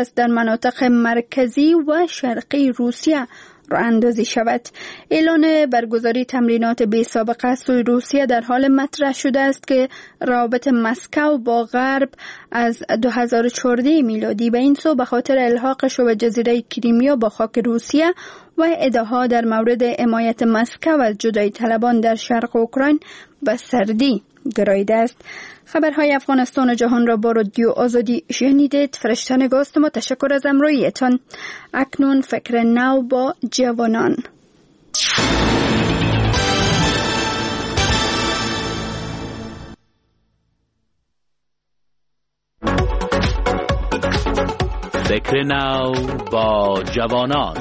است در مناطق مرکزی و شرقی روسیه راه اندازی شود. اعلان برگزاری تمرینات بی سابقه از سوی روسیه در حال مطرح شده است که روابط مسکو با غرب از 2014 میلادی به این سو به خاطر الحاقش به جزیره کریمیا با خاک روسیه و ادعاها در مورد حمایت مسکو از جدایی طلبان در شرق اوکراین به سردی گراییده است. خبرهای افغانستان و جهان را با رادیو آزادی شنیدید. فرشته نگاست ما تشکر از همراهیتان. اکنون فکر نو با جوانان. فکر نو با جوانان.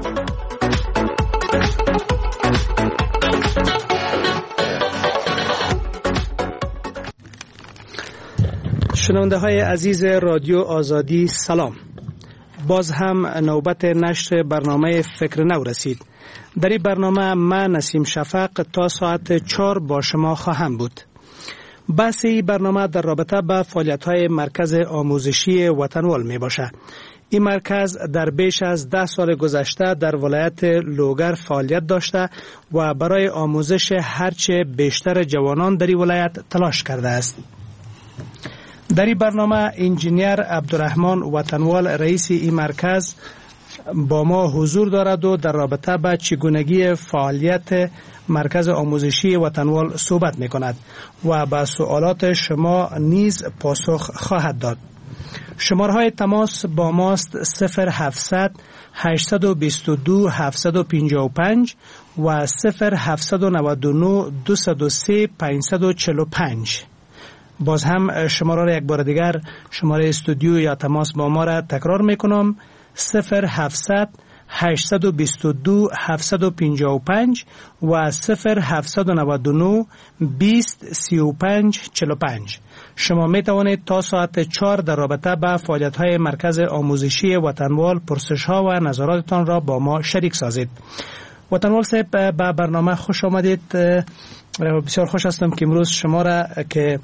شنونده های عزیز رادیو آزادی سلام. باز هم نوبت نشر برنامه فکر نو رسید. در این برنامه من نسیم شفق تا ساعت 4 با شما خواهم بود. بحث این برنامه در رابطه با فعالیت های مرکز آموزشی وطنوال می باشه. این مرکز در بیش از 10 سال گذشته در ولایت لوگر فعالیت داشته و برای آموزش هرچه بیشتر جوانان در این ولایت تلاش کرده است. در این برنامه انجینیر عبدالرحمن وطنوال رئیس این مرکز با ما حضور دارد و در رابطه با چگونگی فعالیت مرکز آموزشی وطنوال صحبت می کند و با سوالات شما نیز پاسخ خواهد داد. شماره های تماس با ماست 0700 822 755 و 0799 203 545. باز هم شماره را یک بار دیگر، شماره استودیو یا تماس با ما را تکرار میکنم: 0700 822 755 و 0799 20 35 45. شما می توانید تا ساعت 4 در رابطه با فعالیت های مرکز آموزشی وطنوال پرسش ها و نظراتتان را با ما شریک سازید. وطنوال صاحب، به برنامه خوش آمدید. بسیار خوش هستم که امروز شما را که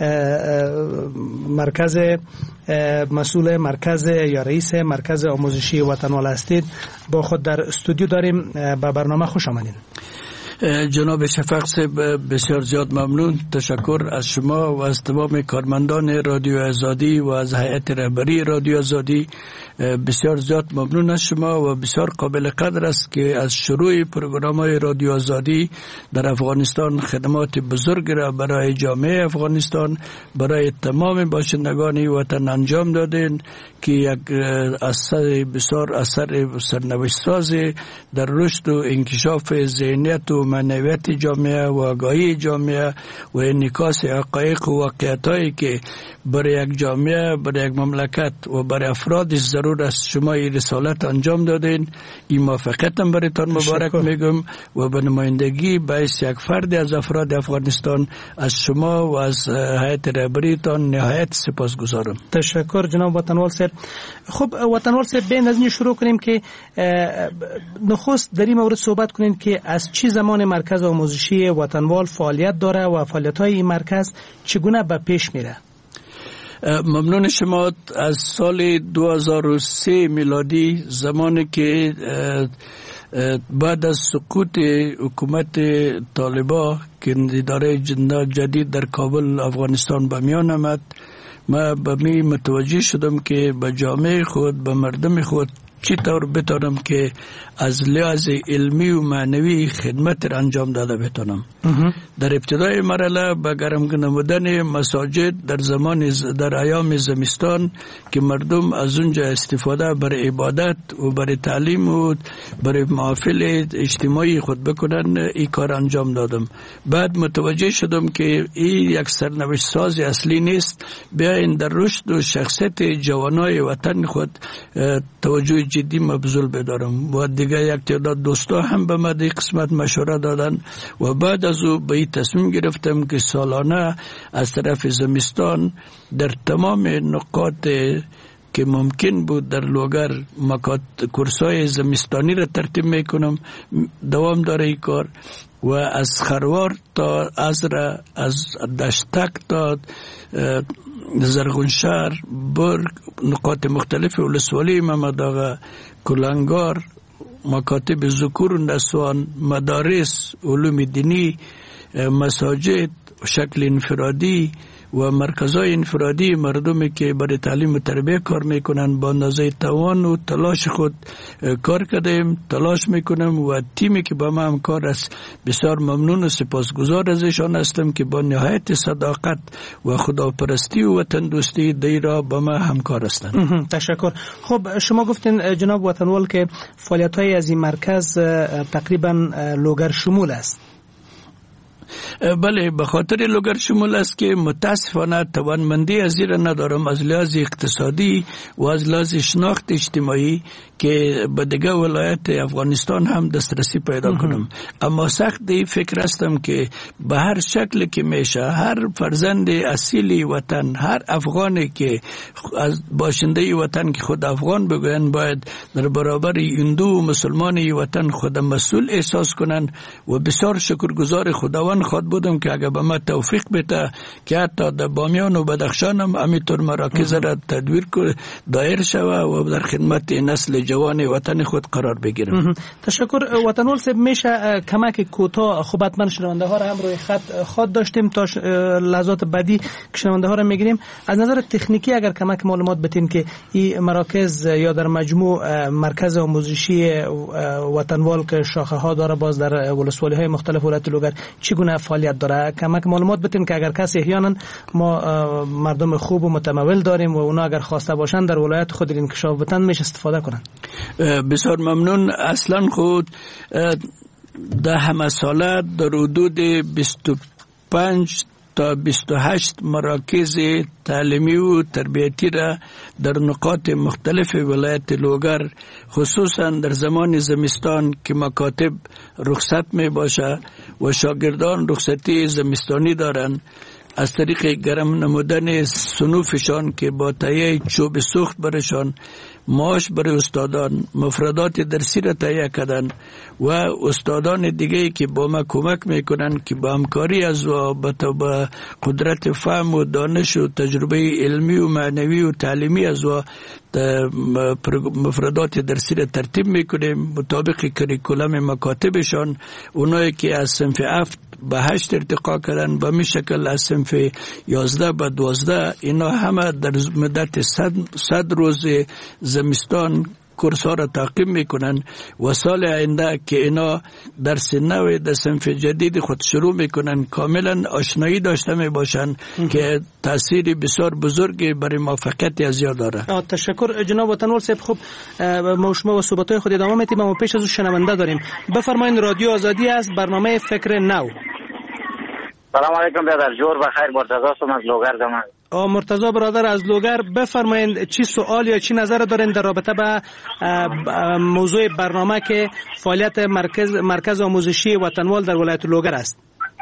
مرکز مسئول مرکز یا رئیس مرکز آموزشی وطنوال هستید با خود در استودیو داریم. به برنامه خوش آمدید. جناب شفق صاحب، بسیار زیاد ممنون. تشکر از شما و از تمام کارمندان رادیو آزادی و از هیئت رهبری رادیو آزادی. بسیار زیاد ممنون از شما و بسیار قابل قدر است که از شروع پروگرام‌های رادیو آزادی در افغانستان خدمات بزرگ را برای جامعه افغانستان، برای تمام باشندگان وطن انجام دادین که یک اثر بسیار اثر سرنوشت‌ساز در رشد و انکشاف ذهنیت و معنویت جامعه و آگاهی جامعه و انعکاس حقایق و واقعیت‌هایی که برای یک جامعه، برای یک مملکت و برای افراد ضرور است شما این رسالت انجام دادین. این موفقیتم برایتان مبارک میگم و به نمایندگی باعث یک فرد از افراد افغانستان از شما و از هیئت رهبریتان نهایت سپاسگزارم. تشکر جناب وطنوال صاحب. خب وطنوال صاحب، بین از این شروع کنیم که نخست در این مورد صحبت کنیم که از چه زمان مرکز آموزشی وطنوال فعالیت داره و فعالیت‌های این مرکز چگونه به پیش میره؟ ممنون شما. از سال 2003 میلادی، زمانی که بعد از سقوط حکومت طالبان که اداره جدید در کابل افغانستان به میان آمد، ما به می متوجه شدم که به جامعه خود، به مردم خود چطور بتونم که از لحاظ علمی و معنوی خدمت را انجام داده بتونم. در ابتدای مرحله به گرم نمودن مساجد در ایام زمستان که مردم از اونجا استفاده برای عبادت و برای تعلیم و برای محافل اجتماعی خود بکنن، این کار انجام دادم. بعد متوجه شدم که این یک سرنوشت ساز اصلی نیست. بیاین در رشد و شخصیت جوانای وطن خود توجه جدی مبذول بدارم. و دیگه یک تعداد دوستا هم به من قسمت مشوره دادن و بعد از او به این تصمیم گرفتم که سالانه از طرف زمستان در تمام نقاط که ممکن بود در لوگر کورسای زمستانی را ترتیب میکنم. دوام داره این کار و از خروار تا ازرا، از دشتک تا زرغونشهر، برگ، نقاط مختلف ولسوالی محمد آقا، کلنگار، مکاتب ذکور و نسوان، مدارس، علوم دینی، مساجد شکل انفرادی و مرکزهای انفرادی مردمی که برای تعلیم و تربیت کار میکنن با اندازه توان و تلاش خود کار کردیم، تلاش میکنم و تیمی که با ما همکار است بسیار ممنون و سپاسگزار ازشان هستم که با نهایت صداقت و خداپرستی و وطن دوستی دیرا با ما همکار هستند. تشکر. خب شما گفتین جناب وطنوال که فعالیت‌های از این مرکز تقریبا لوگر شمول است. بله، به خاطر لوگر شمول است که متاسفانه توانمندی از این ندارم از لحاظ اقتصادی و از لحاظ شناخت اجتماعی که به دیگه ولایت افغانستان هم دسترسی پیدا کنم. اما سخت دی فکر هستم که به هر شکل که میشه هر فرزند اصیلی وطن، هر افغانی که از باشنده وطن که خود افغان بگوین باید در برابر هندو و مسلمان وطن خود مسئول احساس کنن و بسیار شکرگزار خداوند خود بودم که اگر به ما توفیق بده که حتی در بامیان و بدخشان هم همینطور مراکز را تدویر دایر شوه و در خدمت نسل جوان وطن خود قرار بگیرم. تشکر. وطنوال صاحب میشه کمک کوتاه خوب حتما شنونده ها را هم روی خط داشتیم تا لحظات بعدی که شنونده ها را میگیریم. از نظر تکنیکی اگر کمک معلومات بتین که این مراکز یا در مجموع مرکز آموزشی وطنوال که شاخه ها داره باز در ولسوالی های مختلف ولایت لوگر چگونه فعالیت داره، کمک معلومات بتین که اگر کسی احیانا ما مردم خوب و متمول داریم و اونا اگر خواسته باشن در ولایت خود انکشاف بتن میشه استفاده کنن. بسیار ممنون. اصلا خود در همه ساله در حدود 25 تا 28 مراکز تعلیمی و تربیتی را در نقاط مختلف ولایت لوگر خصوصا در زمان زمستان که مکاتب رخصت می باشه و شاگردان رخصتی زمستانی دارند از طریق گرم نمودن صنوفشان که با تهیه چوب سوخت برشان معاش برای استادان مفردات درسی را تهیه کردن و استادان دیگه که با ما کمک میکنن که با همکاری از و با قدرت فهم و دانش و تجربه علمی و معنوی و تعلیمی از و مفردات درسی را ترتیب میکنیم مطابق کریکولم مکاتبشان. اونایی که از صنف 7 به 8 ارتقا کردن به می شکل از صنف 11 به 12 اینا همه در مدت 100 روز زمستان کورس ها را تعقیب میکنن و سال آینده که اینا درس نو در صنف جدید خود شروع میکنن کاملا آشنایی داشته میباشن که تأثیر بسیار بزرگی برای موفقیت از یاد داره. تشکر جناب وطنوال صاحب. خب ما شما و صحبت‌های خود ادامه میدیم اما پیش از اون شنونده داریم. بفرمایید رادیو آزادی است، برنامه فکر نو. سلام علیکم برادر جور بخیر. مرتضی هستم از لوگر زمان. مرتضی برادر از لوگر، بفرمایید چی سوال یا چی نظر دارین در رابطه با موضوع برنامه که فعالیت مرکز آموزشی وطنوال در ولایت لوگر است؟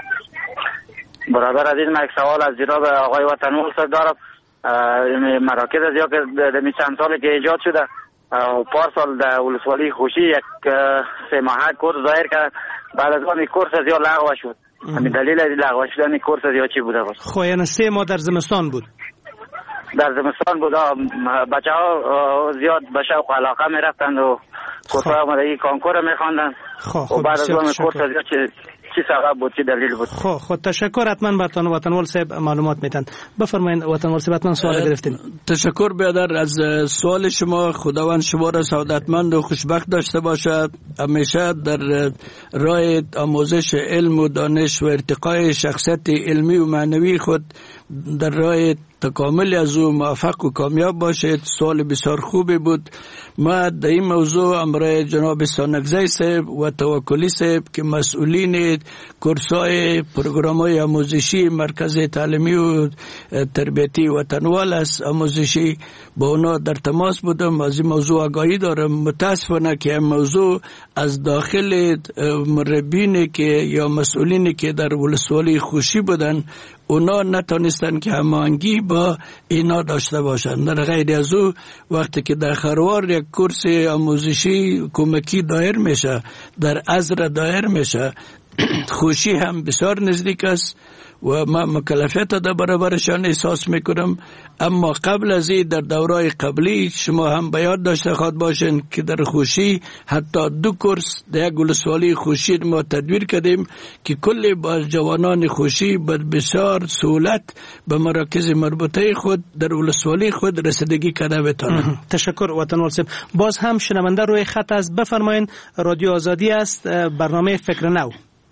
برادر عزیز من یک سوال از جناب آقای وطنوال صاحب دارم. مراکز از یا که در چند سالی که ایجاد شده پارسال در ولسوالی خوشی یک 3 ماهه کورس ظاهر کرد، بعد از آن کورس از یا لغو شد. همین دلیل از لغو شدن کورس از یا چی بوده باشه؟ خب یعنی 3 ماه در زمستان بود. در زمستان بود. بچه ها زیاد به شوق و علاقه می رفتند و کورس‌های آمادگی کنکور می خواندند و بعد از آن کورس از یا چی سبب بود، چی دلیل بود؟ خب تشکر. حتما برتان وطنوال صاحب معلومات میتن. بفرمایید وطنوال صاحب، حتما سوال گرفتین. تشکر برادر از سوال شما. خداوند شما را سعادتمند و خوشبخت داشته باشد. همیشه در راه آموزش علم و دانش و ارتقای شخصیت علمی و معنوی خود در راه تکامل از او موفق و کامیاب باشید. سوال بسیار خوبی بود. ما در این موضوع امرای جناب سانکزی صاحب و توکلی صاحب که مسئولین کورس‌های پروگرام‌های آموزشی مرکز تعلیمی و تربیتی وطنوال است آموزشی، با اونا در تماس بودم، از این موضوع آگاهی دارم. متاسفانه که این موضوع از داخل مربین که یا مسئولین که در ولسوالی خوشی بودن اونا نتونستن که هماهنگی با اینا داشته باشند. در غیر از او وقتی که در خروار یک کورس آموزشی کمکی دایر میشه، در ازر دایر میشه، خوشی هم بسیار نزدیک است و ما مکلفیت در برابرشان احساس میکنم. اما قبل از این در دورای قبلی شما هم به یاد داشته خواهد باشین که در خوشی حتی 2 کورس در یک ولسوالی خوشی ما تدبیر کردیم که کل با جوانان خوشی بسیار سهولت به مراکز مربوطه خود در ولسوالی خود رسیدگی کرده بتانند. تشکر وطنوال صاحب. باز هم شنونده روی خط است، بفرمایین. رادیو آزادی است، برنامه فکر نو.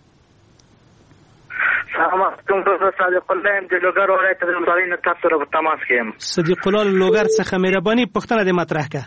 سلام علیکم. صدیق الله ام د لوګر ولایت د مدارین تاسو سره په تماس کې یم. صدیق الله لوګر څخه مهرباني پښتنه دې مطرح کا.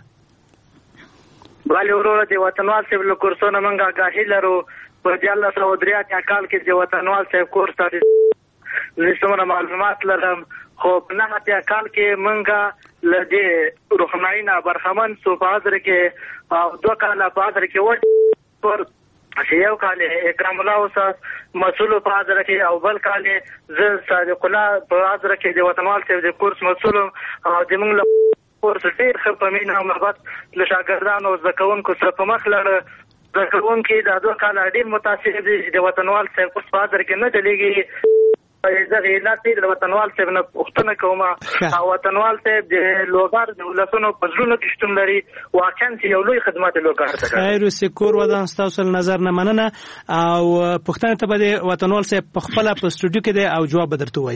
بله ورور د وطنوال صاحب له کورسونو منګه غاهی لرو په 1903 کال کې د وطنوال صاحب کورس ته نشمره معلومات لرم، خو په 9 کال کې منګه لدې روحاني نه برخمن سو په حاضر کې او 2 کال په حاضر کې ور یو کال اکرام الله استاد مسؤل په حاضر کې او بل کال ز صادق الله په حاضر کې د وطنوال صاحب د کورس مسؤل او د موږ له کورس ډیر ښه په مینه او محبت له شاګردانو او زکونکو سره په مخ لړ زکونکو د 2 کال ډیر متاثر دي د وطنوال صاحب کورس په حاضر کې نه چلیږي. زه غیلاتي د وطنوال صاحب نه پوښتنه کوم او وطنوال صاحب د لوګر د ولسونو په زړونو کې شتون لري، واقعا یو لوی خدمت لوګر ته کوي. خیر سکور ودان تاسو نظر نه مننه او پوښتنه ته به وطنوال صاحب په خپل په سټوډیو کې دی او جواب درته وایي.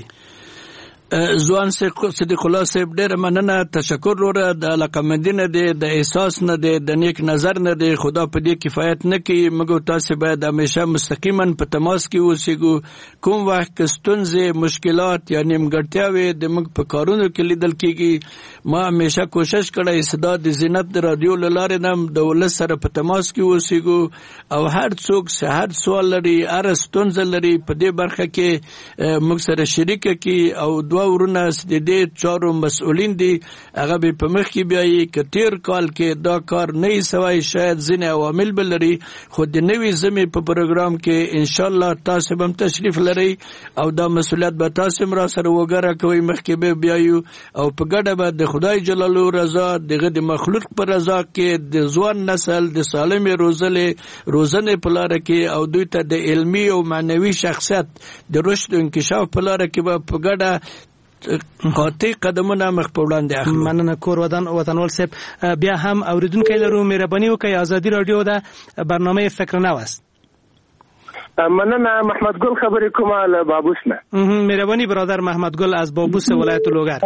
ځوان صدیق الله صاحب ډېر مننه، تشکر وروره. د علاقمندي نه دی، د احساس نه دی، د نیک نظر نه دی. خدا په دې کفایت نه کوي، مګر تاسو باید همیشه مستقیما په تماس کې اوسئ. کوم وخت کې ستونزې، مشکلات یا نیمګړتیاوې د موږ په کارونو کې لیدل کېږي، ما همیشه کوشش کړی صدا د زینت د رادیو له لارې نه د ولس سره په تماس کې اوسئ او هر څوک هر سوال لري، هر ستونزه لري، په دې برخه کې موږ سره شریک کړي او ورونه د دې چارو مسؤلین دي. هغه به په مخ کې بیایي که تیر کال کې دا کار نه سوای، شاید ځینې عوامل به لري، خو د نوي زمې په پروګرام کې ان شاء الله تاسو هم تشریف لرئ او دا مسؤلیت به تاسو را سره وګړه کوي. مخ کې به بیایو او په ګډه به د خدای جلاله رضا دغه د مخلوق پر رضا کې د ځوان نسل د سالم روزنه په لار کې او دوی ته د علمي او معنوي شخصیت د رشد او انکشاف په لار کې به په ګډه قاطع قدمونه مخ په وړاندې اخلو. مننه کور وطنوال صاحب. بیا هم اوریدونکو لرو، مهرباني وکړئ. آزادی رادیو ده، برنامه فکر نو است. مننه. محمد ګل خبرې کوم له بابوس نه. مهرباني برادر محمد ګل از بابوس ولایت لوګر.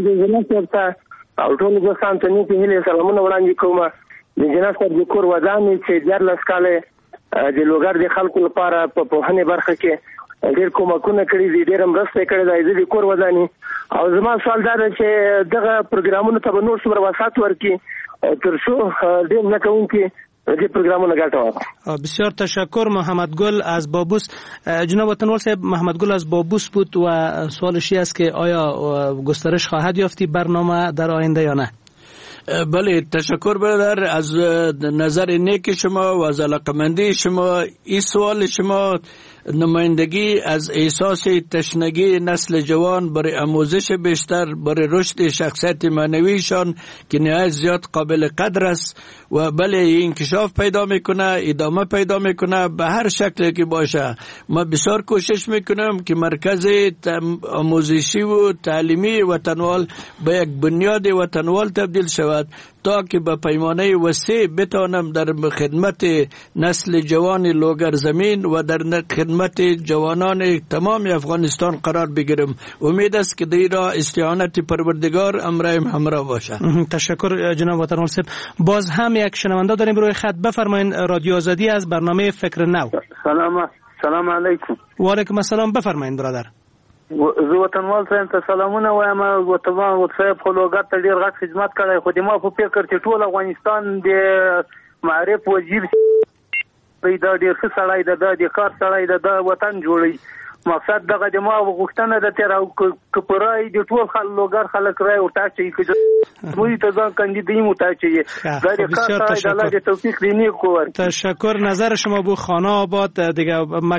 او ټول دوستان ته نیک هیله سلامونه وړاندې کوم. د جناب صاحب د کور ودانې چې 14 کاله د لوګر د خلکو لپاره په پوهنې برخه کې ډېر کومکونه کړي دي، ډېر مرسته کړې ده د کور ودانې. او زما سوال دا ده چې دغه پروګرامونو ته به نور څومره وسعت ورکړي تر څو ډېر نه کوونکي دې پروګرامونه ګټه واخلي. بسیار تشکر محمد گل از بابوس. جناب وطنوال صاحب، محمد گل از بابوس بود و سوالش است که آیا گسترش خواهد یافتی برنامه در آینده یا نه؟ بله، تشکر برادر از نظر نیک شما و از علاقمندی شما. این سوال شما نمایندگی از احساس تشنگی نسل جوان برای آموزش بیشتر، برای رشد شخصیت معنویشان که نهایت زیاد قابل قدر است و بله انکشاف پیدا میکنه، ادامه پیدا میکنه به هر شکلی که باشه. ما بسیار کوشش میکنم که مرکز آموزشی و تعلیمی وطنوال به یک بنیاد وطنوال تبدیل شود تا که به پیمانه وسیع بتوانم در خدمت نسل جوان لوگر زمین و در خدمت جوانان تمام افغانستان قرار بگیرم. امید است که در را استعانت پروردگار امرایم همراه باشه. تشکر جناب وطنوال صاحب. باز هم یک شنونده داریم روی خط، بفرمایید. رادیو آزادی از برنامه فکر نو. سلام علیکم. و علیکم السلام، بفرمایید برادر. زه وطنوال صاحب ته سلامونه وایم. وطنوال صاحب خو لوګر ته ډېر غټ خدمت کړی، خو د ما په فکر چې ټول افغانستان د معرف وزیر دا ډېر ښه سړی ده، د کار سړی ده، د وطن جوړوي. مقصد دغه د ما غوښتنه ده چې که په رای د ټول لوګر خلک رای ورته اچوي. روی تازان کاندیدای متوجه در کار الله توفیق دینی کوار. تشکر. نظر شما بو خانه آباد دیگه ما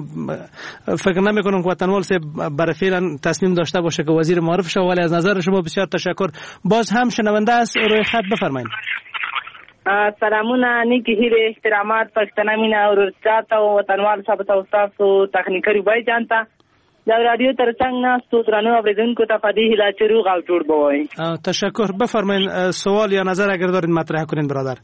فکر نمی‌کنم که وطنوال سے برای فعلا تصمیم داشته باشه که وزیر معرف شه، ولی از نظر شما بسیار تشکر. باز هم شنونده است، روی خط بفرمایید. سلامونه نیکی هیله احترامات پښتنه مینا ورچاته او وطنوال صاحب ته تاسو تخنیکي بای جانتا دا رادیو ترڅنګ ناستو درنو اوریدونکو ته په دې هیله چې روغ او جوړ بوي. تشکر. بفرمایید سوال یا نظر اگر دارین مطرح کنین برادر.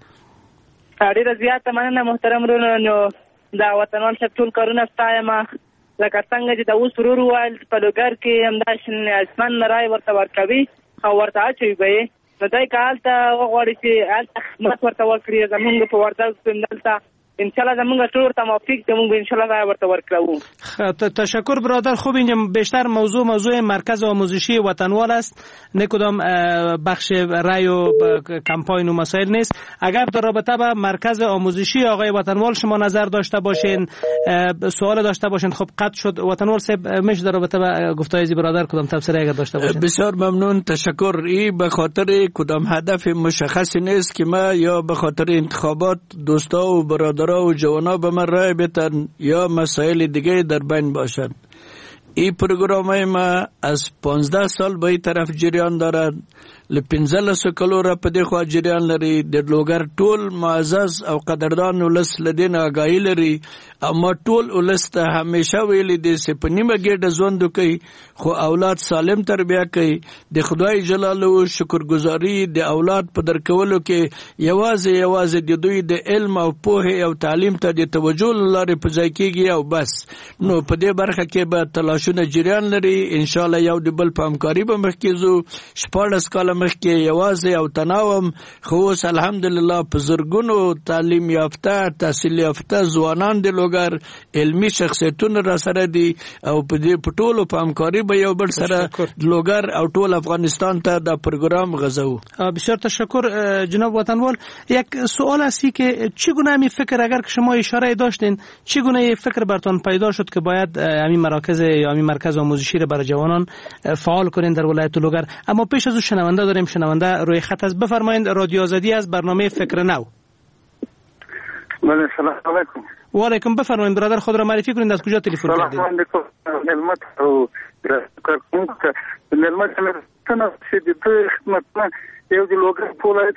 ډیره زیاته مننه محترم رونو دا وطنوال صاحب ټول کارونه ستایم لکه څنګه چې دا اوس ورور وایل په لوګر کې همداشن اسمان نړۍ ورته ورکوي او ورته اچوي به نو دای کال ته وغوړي چې خدمت ورته ورکړي زمونږ په ورته دلته ان شاء الله زمونږ ټول ته موافق زمونږ ان شاء الله ورته ورکړو. تشکر برادر. خوب اینجا بیشتر موضوع مرکز آموزشی وطنوال است، نه کدام بخش رای و کمپاین و مسائل نیست. اگر در رابطه با مرکز آموزشی آقای وطنوال شما نظر داشته باشین، سوال داشته باشین، خب قطع شد. وطنوال صاحب میشه در رابطه با گفتگوی برادر کدام تفسیر اگر داشته باشین؟ بسیار ممنون. تشکر. این به خاطر کدام هدف مشخصی نیست که ما یا به خاطر انتخابات دوستا و برادرها و جوانا به من رای بدن یا مسائل دیگه در بین باشد. این پروگرام ما از 15 سال به این طرف جریان دارد. ل15 کلو را په دې خوا جریان لري. د لوګر ټول معزز او قدردان ولس لدین آگاهی لري. اما ټول ولس ته همیشه ویلي دي چې په نیمه ګډه ژوند کوي خو اولاد سالم تربیه کوي. د خدای جلاله شکرګزاري د اولاد په درکولو کې یوازې د دوی د علم او پوهه او تعلیم ته د توجه لري په ځای کېږي او بس. نو په دې برخه کې به تلاشونه جریان لري. ان شاء الله یو د بل په همکاري به مخکې ځو. 14 کاله مخکې یوازې او تناوم خو اوس الحمدلله په زرګونو تعلیم یافته تحصیل یافته ځوانان د لوګر علمي شخصیتونه را سره دي او په دې پټولو په همکاري به یو بل سره لوګر او ټول افغانستان ته دا پروگرام غزو. بسیار تشکر جناب وطنوال. یک سوال است که چگونه می فکر اگر که شما اشاره داشتین چگونه فکر برتون پیدا شد که باید همین مراکز یا همین مرکز آموزشی را برای جوانان فعال کنین در ولایت لوګر؟ اما پیش از شنونده داریم، شنونده روی خط است. بفرمایید. رادیو آزادی از برنامه فکر نو. بله سلام علیکم. و علیکم. بفرمایید برادر خود را معرفی کنید، از کجا تلفن کردید؟ سلام علیکم. نعمت او کارکونکو نعمت تنه چې د خدمت نه یو د لوګر په ولایت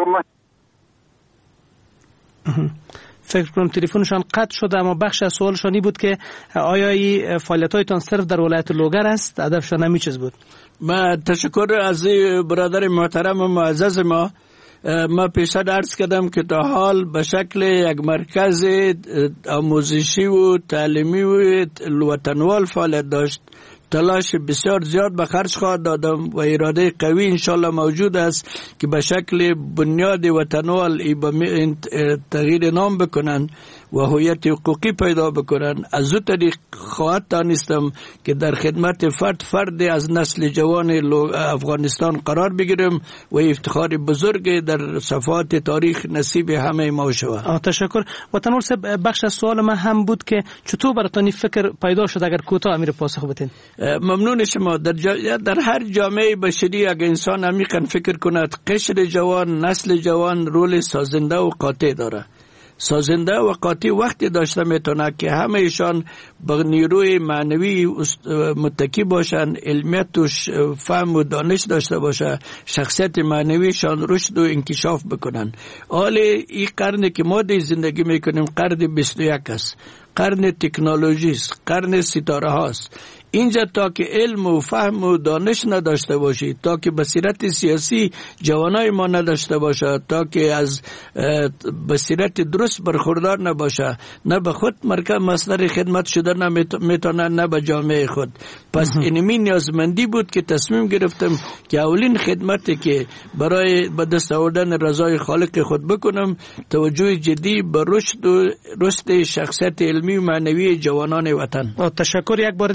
فکر کنم تلفنشان قطع شده، اما بخش از سوالشانی بود که آیا این فعالیت‌هایتان صرف در ولایت لوګر است؟ هدفشان همین چیز بود. ما تشکر از برادر محترم و معزز ما پیشتر عرض کردم که تا حال به شکل یک مرکز آموزشی و تعلیمی و وطنوال فعالیت داشت. تلاش بسیار زیاد به خرج خواهد دادم و اراده قوی انشالله موجود است که به شکل بنیاد وطنوال تغییر نام بکنن و هویت حقوقی پیدا بکنن. از او طریق خواهد دانستم که در خدمت فرد از نسل جوان افغانستان قرار بگیرم و افتخار بزرگ در صفحات تاریخ نصیب همه ما شود. تشکر. وطنوال صاحب، بخش از سوال من هم بود که چطور براتون فکر پیدا شد؟ اگر کوتاه امیر پاسخ بدین. ممنون شما. در هر جامعه بشری اگر انسان عمیقاً فکر کند، قشر جوان، نسل جوان رول سازنده و قاطع داره. سازنده و قاطع وقتی داشته میتونه که همه ایشان به نیروی معنوی متکی باشن، علمیت و فهم و دانش داشته باشه، شخصیت معنویشان رشد و انکشاف بکنن. حال این قرن که ما در زندگی میکنیم قرن 21 است، قرن تکنولوژی است، قرن ستاره هاست. اینجا تا که علم و فهم و دانش نداشته باشی، تا که بصیرت سیاسی جوانای ما نداشته باشه، تا که از بصیرت درست برخوردار نباشه، نه به خود مرکز مصدر خدمت شده نمیتونه، نه به جامعه خود. پس اینمی نیازمندی بود که تصمیم گرفتم که اولین خدمتی که برای به دست آوردن رضای خالق خود بکنم توجه جدی به رشد شخصیت علمی و معنوی جوانان وطن. تشکر. یک بار دیگه هم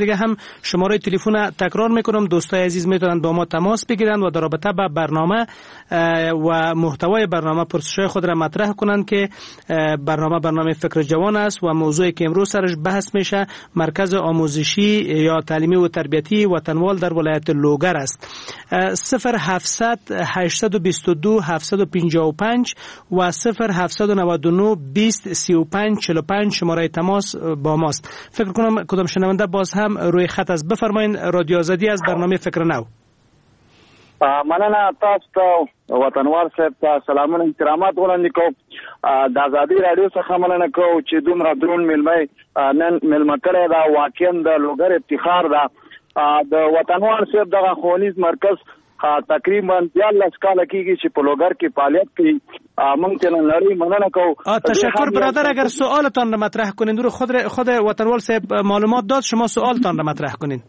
شماره تلفن تکرار میکنم، دوستای عزیز میتونن با ما تماس بگیرند و در رابطه با برنامه و محتوای برنامه پرسش‌های خود را مطرح کنند که برنامه فکر جوان است و موضوعی که امروز سرش بحث میشه مرکز آموزشی یا تعلیمی و تربیتی وطنوال در ولایت لوگر است. 0700 822 755 و 0799 20 35 45 شماره تماس با ماست. فکر کنم کدام شنونده باز هم روی خط است. بفرمایید رادیو آزادی از برنامه فکر نو. مننه تاسو ته وطنوال صاحب ته سلامونه احترامات وړاندې کوم. د ازادي رادیو څخه مننه کوم چې دومره درون نن ملمه کړی دا واقعا د لوګر افتخار ده. د وطنوال صاحب دغه ښوونیز مرکز تقریبا 14 کاله کېږي چې په لوګر کې فعالیت کوي. موږ ته نړۍ مننه کوو. تشکر برادر. اگر سوالتان را مطرح کنین رو خود وطنوال صاحب معلومات داد، شما سوالتان را مطرح کنین.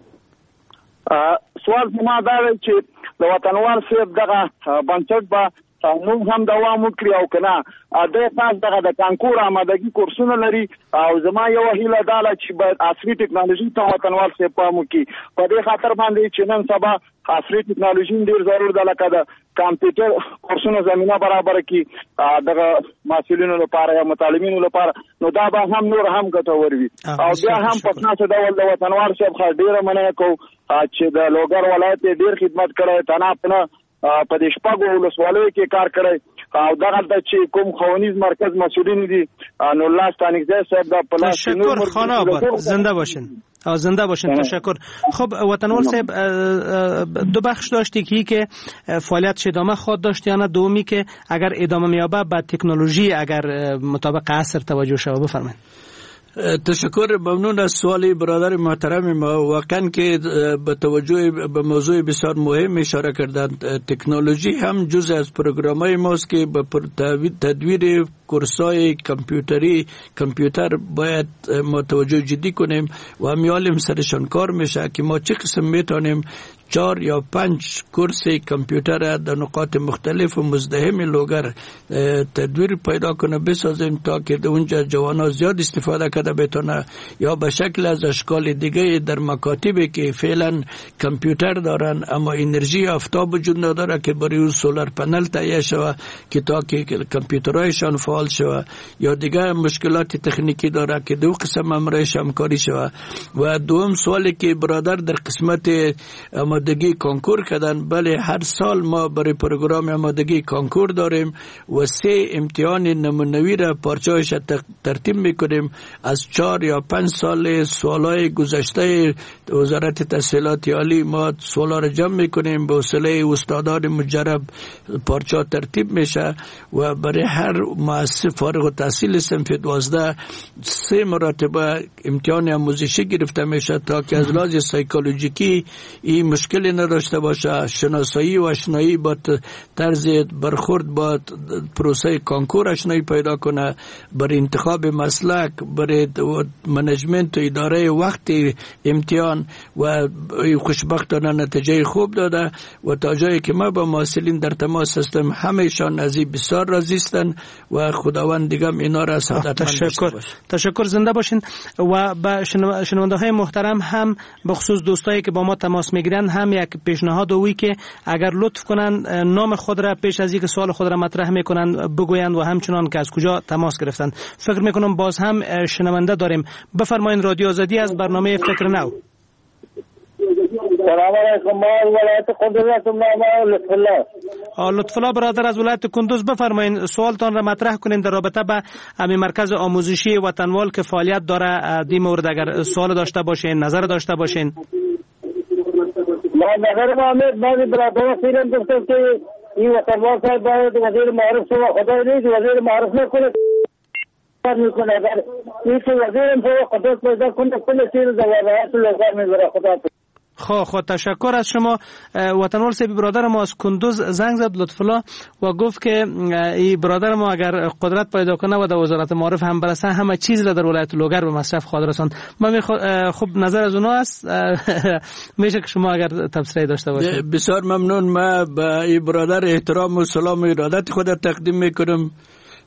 سوال ما دا دی چې د وطنوال صاحب دغه بنسټ به نو هم دوام وکړي او کنه د خاص دغه د کانکور آمادګي کورسونه لري او زما یو هیله دا ده چې باید عصري ټکنالوژي ته وطنوال صاحب پام وکړي. په دې خاطر باندې چې نن سبا عصري ټکنالوژي ډیر ضرور ده، لکه د کمپیوټر کورسونو زمينه برابر کړي دغه مسؤلینو لپاره یا متعلمینو لپاره، نو دا به هم نور هم ګټور وي. او بیا هم په تاسو ډول د وطنوال صاحب خاطر ډیره مننه کوم چې د لوګر ولایت ډیر خدمت کړی، تنه په دې شپږو ولسوالیو کې کار کړی او دغه د چې کوم ښوونیز مرکز مسؤلین دي نو الله ستانګزی صاحب د پلاس تشکر خانه زنده باشین. زنده باشین. تشکر. خب وطنوال صاحب دو بخش داشتی که فعالیت ادامه خواهد داشت یا نه، دومی که اگر ادامه میابه به تکنولوژی اگر مطابق عصر توجه شود. بفرمایید. تشکر. ممنون از سوال برادر محترم ما. واقعا که به توجه به موضوع بسیار مهم اشاره کردند. تکنولوژی هم جزء از پروگرام‌های ماست که به تدویر کورس‌های کامپیوتر باید ما توجه جدی کنیم و همیالیم سرشان کار میشه که ما چه قسم میتونیم 4 یا 5 کورس کامپیوتر در نقاط مختلف و مزدحم لوگر تدویر پیدا کنه بسازیم تا که اونجا جوانا زیاد استفاده کرده بتونه، یا به شکل از اشکال دیگه در مکاتبی که فعلا کامپیوتر دارن اما انرژی آفتاب وجود نداره که برای اون سولار پنل تهیه شوه که تا که کامپیوترهایشان فعال شوه، یا دیگه مشکلات تکنیکی داره که دو قسم امرایش همکاری شوه. و دوم سوالی که برادر در قسمت آمادگی کانکور کردن، بله هر سال ما برای پروگرام آمادگی کانکور داریم و 3 امتحان نمونوی را پارچه‌اش ترتیب میکنیم. از 4 یا 5 سال سوالای گذشته وزارت تحصیلات عالی ما سوالا را جمع میکنیم، به وسیله استادان مجرب پارچه ترتیب میشه و برای هر مؤسسه فارغ التحصیل صنف 12 3 مرتبه امتحان آموزشی گرفته میشه تا که از لحاظ سایکولوژیکی این مشکلی نداشته باشه، شناسایی و آشنایی با طرز برخورد با پروسه کانکور آشنایی پیدا کنه، برای انتخاب مسلک، برای منیجمنت و اداره وقت امتحان و خوشبختانه نتیجه خوب داده و تا جایی که ما با محصلین در تماس هستم همهشان از این بسیار راضی هستند و خداوند دیگه اینا را سعادتمند داشته باشه. تشکر. زنده باشین. و با شنونده های محترم هم به خصوص دوستایی که با ما تماس میگیرن هم یک پیشنهاد وی که اگر لطف کنن نام خود را پیش از اینکه سوال خود را مطرح میکنن بگویند و همچنان که از کجا تماس گرفتن. فکر میکنم باز هم شنونده داریم. بفرمایید رادیو آزادی از برنامه فکر نو. سلام علیکم. ما ولایت کندوز هستم. لطف الله. لطف الله برادر از ولایت کندوز، بفرمایید سوالتان را مطرح کنین در رابطه با امی مرکز آموزشی وطنوال که فعالیت داره. دی مورد اگر سوال داشته باشین، نظر داشته باشین. ما نظر ما برادر سیرم گفتم که این وطنوال صاحب باید وزیر معارف شو خدای نیست وزیر معارف نکنه میکنه. اگر این که وزیرم شو خدای پیدا کنه کل چیز دوارهات لوگر میبره. خدا خب تشکر از شما. وطنوال صاحب برادر ما از کندوز زنگ زد لطف الله و گفت که این برادر ما اگر قدرت پیدا کنه و در وزارت معارف هم برسه همه چیز را در ولایت لوگر به مصرف خواهد رساند. خب نظر از اونها است. میشه که شما اگر تبصره داشته باشید. بسیار ممنون. ما به این برادر احترام و سلام و ارادت خود تقدیم میکنم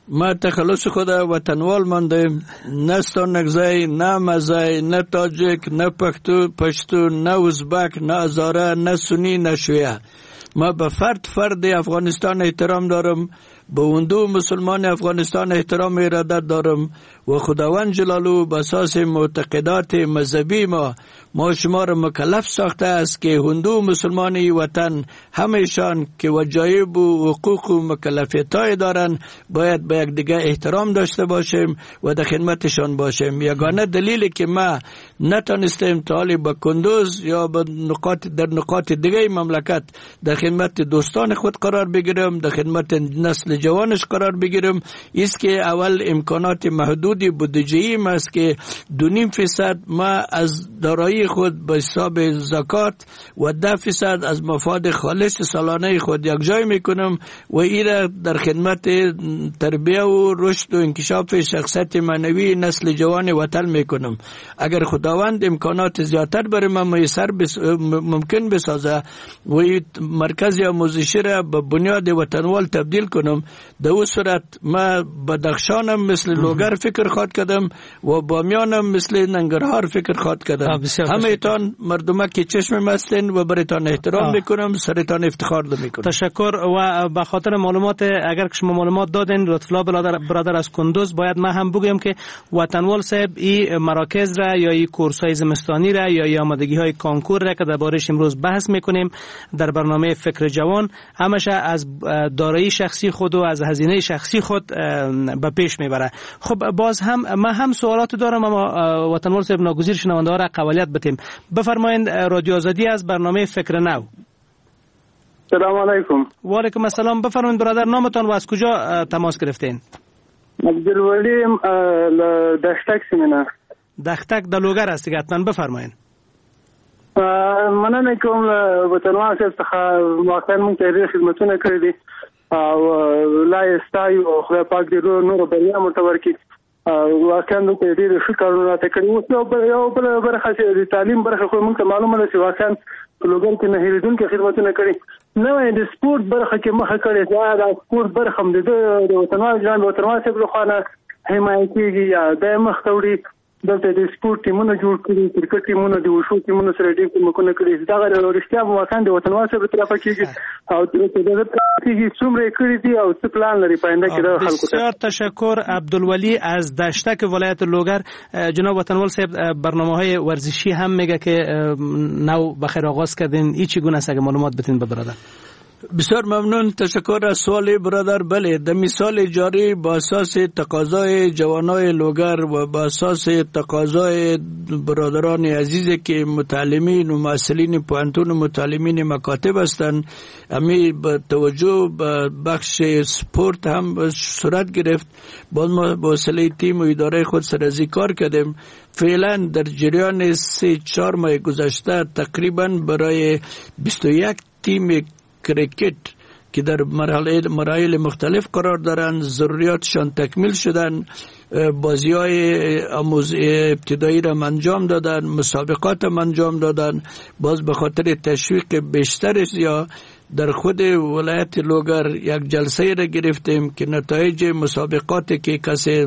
ما تخلص خود وطنوال ماندیم، نه ستانکزی، نه مزی، نه تاجیک، نه پشتو، نه ازبک، نه هزاره، نه سنی، نه شیعه. ما به فرد افغانستان احترام دارم، به هندو مسلمان افغانستان احترام ارادت دارم و خداوند جلاله به اساس معتقدات مذهبی ما شما را مکلف ساخته است که هندو مسلمانی وطن همیشان که وجایب و حقوق و مکلفیت‌های دارن باید به یک دیگه احترام داشته باشیم و در خدمتشان باشیم. یگانه دلیلی که ما نتونستیم تعالی با کندوز یا در نقاط دیگه مملکت در خدمت دوستان خود قرار بگیرم، در خدمت نسل جوانش قرار بگیرم، است که اول امکانات محدودی بودجه‌ای است که 2.5% ما از دارایی خود به حساب زکات و 10% از مفاد خالص سالانه خود یک جای میکنم و این در خدمت تربیه و رشد و انکشاف شخصیت معنوی نسل جوان وطن میکنم. اگر خداوند امکانات زیادتر برای من میسر ممکن بسازه و مرکز آموزشی را به بنیاد وطنوال تبدیل کنم، در اون صورت ما بدخشانم مثل لوگر فکر خواد کردم و بامیانم مثل ننگرهار فکر خواد کردم. همه ایتان مردمه که چشم مستین و برایتان احترام میکنم، سرتان افتخار میکنم. تشکر. و به خاطر معلومات اگر شما معلومات دادین لطفا برادر از کندوز، باید ما هم بگم که وطنوال صاحب این مراکز را یا این کورس‌های زمستانی را یا آمادگی‌های کانکور را که درباره‌اش امروز بحث میکنیم در برنامه فکر جوان، همش از دارایی شخصی خود و از هزینه شخصی خود به پیش میبره. خب باز هم ما هم سوالات دارم، اما وطنوال صاحب ناگزیر شنونده ها را قبولیت بدیم. بفرمایید. رادیو آزادی از برنامه فکر نو. سلام علیکم. و علیکم السلام. بفرمایید برادر، نامتان و از کجا تماس گرفتین؟ عبدالولی دشتک سیمینه. دشتک دلوگر است دیگه، حتما بفرمایید. مننه کوم وطنوال صاحب څخه واقعا مونږ ته خدمتونه کړې دي او لا استایو او خدای پاک دې نور بریا مو ته ورکړي. واقعا نو په دې ښه کارونه راته کړي. اوس یو بل برخه چې د تعلیم برخه خو مونږ ته معلومه ده چې واقعا په لوګر کې نه هېرېدونکي خدمتونه کړي. نو د سپورت برخه کې مخه کړې ده. د سپورت برخه هم د وطنوال جناب وطنوال صاحب لخوا نه حمایت کېږي یا د مخ ته وړي. دلته د سپورت ټیمونه جوړ کړي، کرکټ ټیمونه د وشو ټیمونه سره ډېر کومکونه کړي. دا رښتیا واقعا د وطنوال صاحب طرفه کېږي او د کېږي څومره کړي دي او څه پلان لري پاینده کې د خلکو ته. بسیار تشکر. عبدالولی از دشتک ولایت لوگر. جناب وطنوال صاحب برنامه‌های ورزشی هم میگه که نو بخیر آغاز کردین، این چگونه است؟ اگه معلومات بدین به برادر. بسیار ممنون. تشکر از سوال برادر. بله، در مثال جاری با اساس تقاضای جوانای لوگر و با اساس تقاضای برادران عزیزی که متعلمین و معلمین پوهنتون و متعلمین مکاتب هستند، امی با توجه به بخش سپورت هم صورت گرفت. باز ما با وسیله تیم و اداره خود سر کار کردیم. فعلا در جریان 3-4 ماه گذشته تقریبا برای 21 تیم کرکت که در مراحل مختلف قرار دارند ضروریاتشان تکمیل شدن، بازی‌های ابتدایی را انجام دادن، مسابقات را انجام دادن. باز به خاطر تشویق بیشترش یا در خود ولایت لوگر یک جلسه را گرفتیم که نتایج مسابقاتی که کسی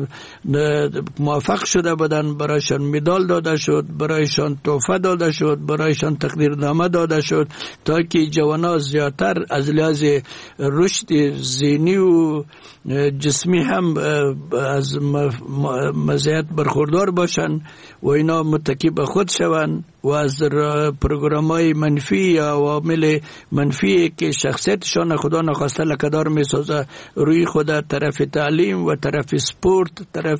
موفق شده بودن برایشان مدال داده شد، برایشان تحفه داده شد، برایشان تقدیرنامه داده شد تا که جوانان زیادتر از لحاظ رشد ذهنی و جسمی هم از مزیت برخوردار باشند و اینا متکی به خود شوند و از پروگرام‌های منفی یا عوامل منفی که شخصیتشان خدا نخواسته لکه‌دار می‌سازه روی خود طرف تعلیم و طرف سپورت، طرف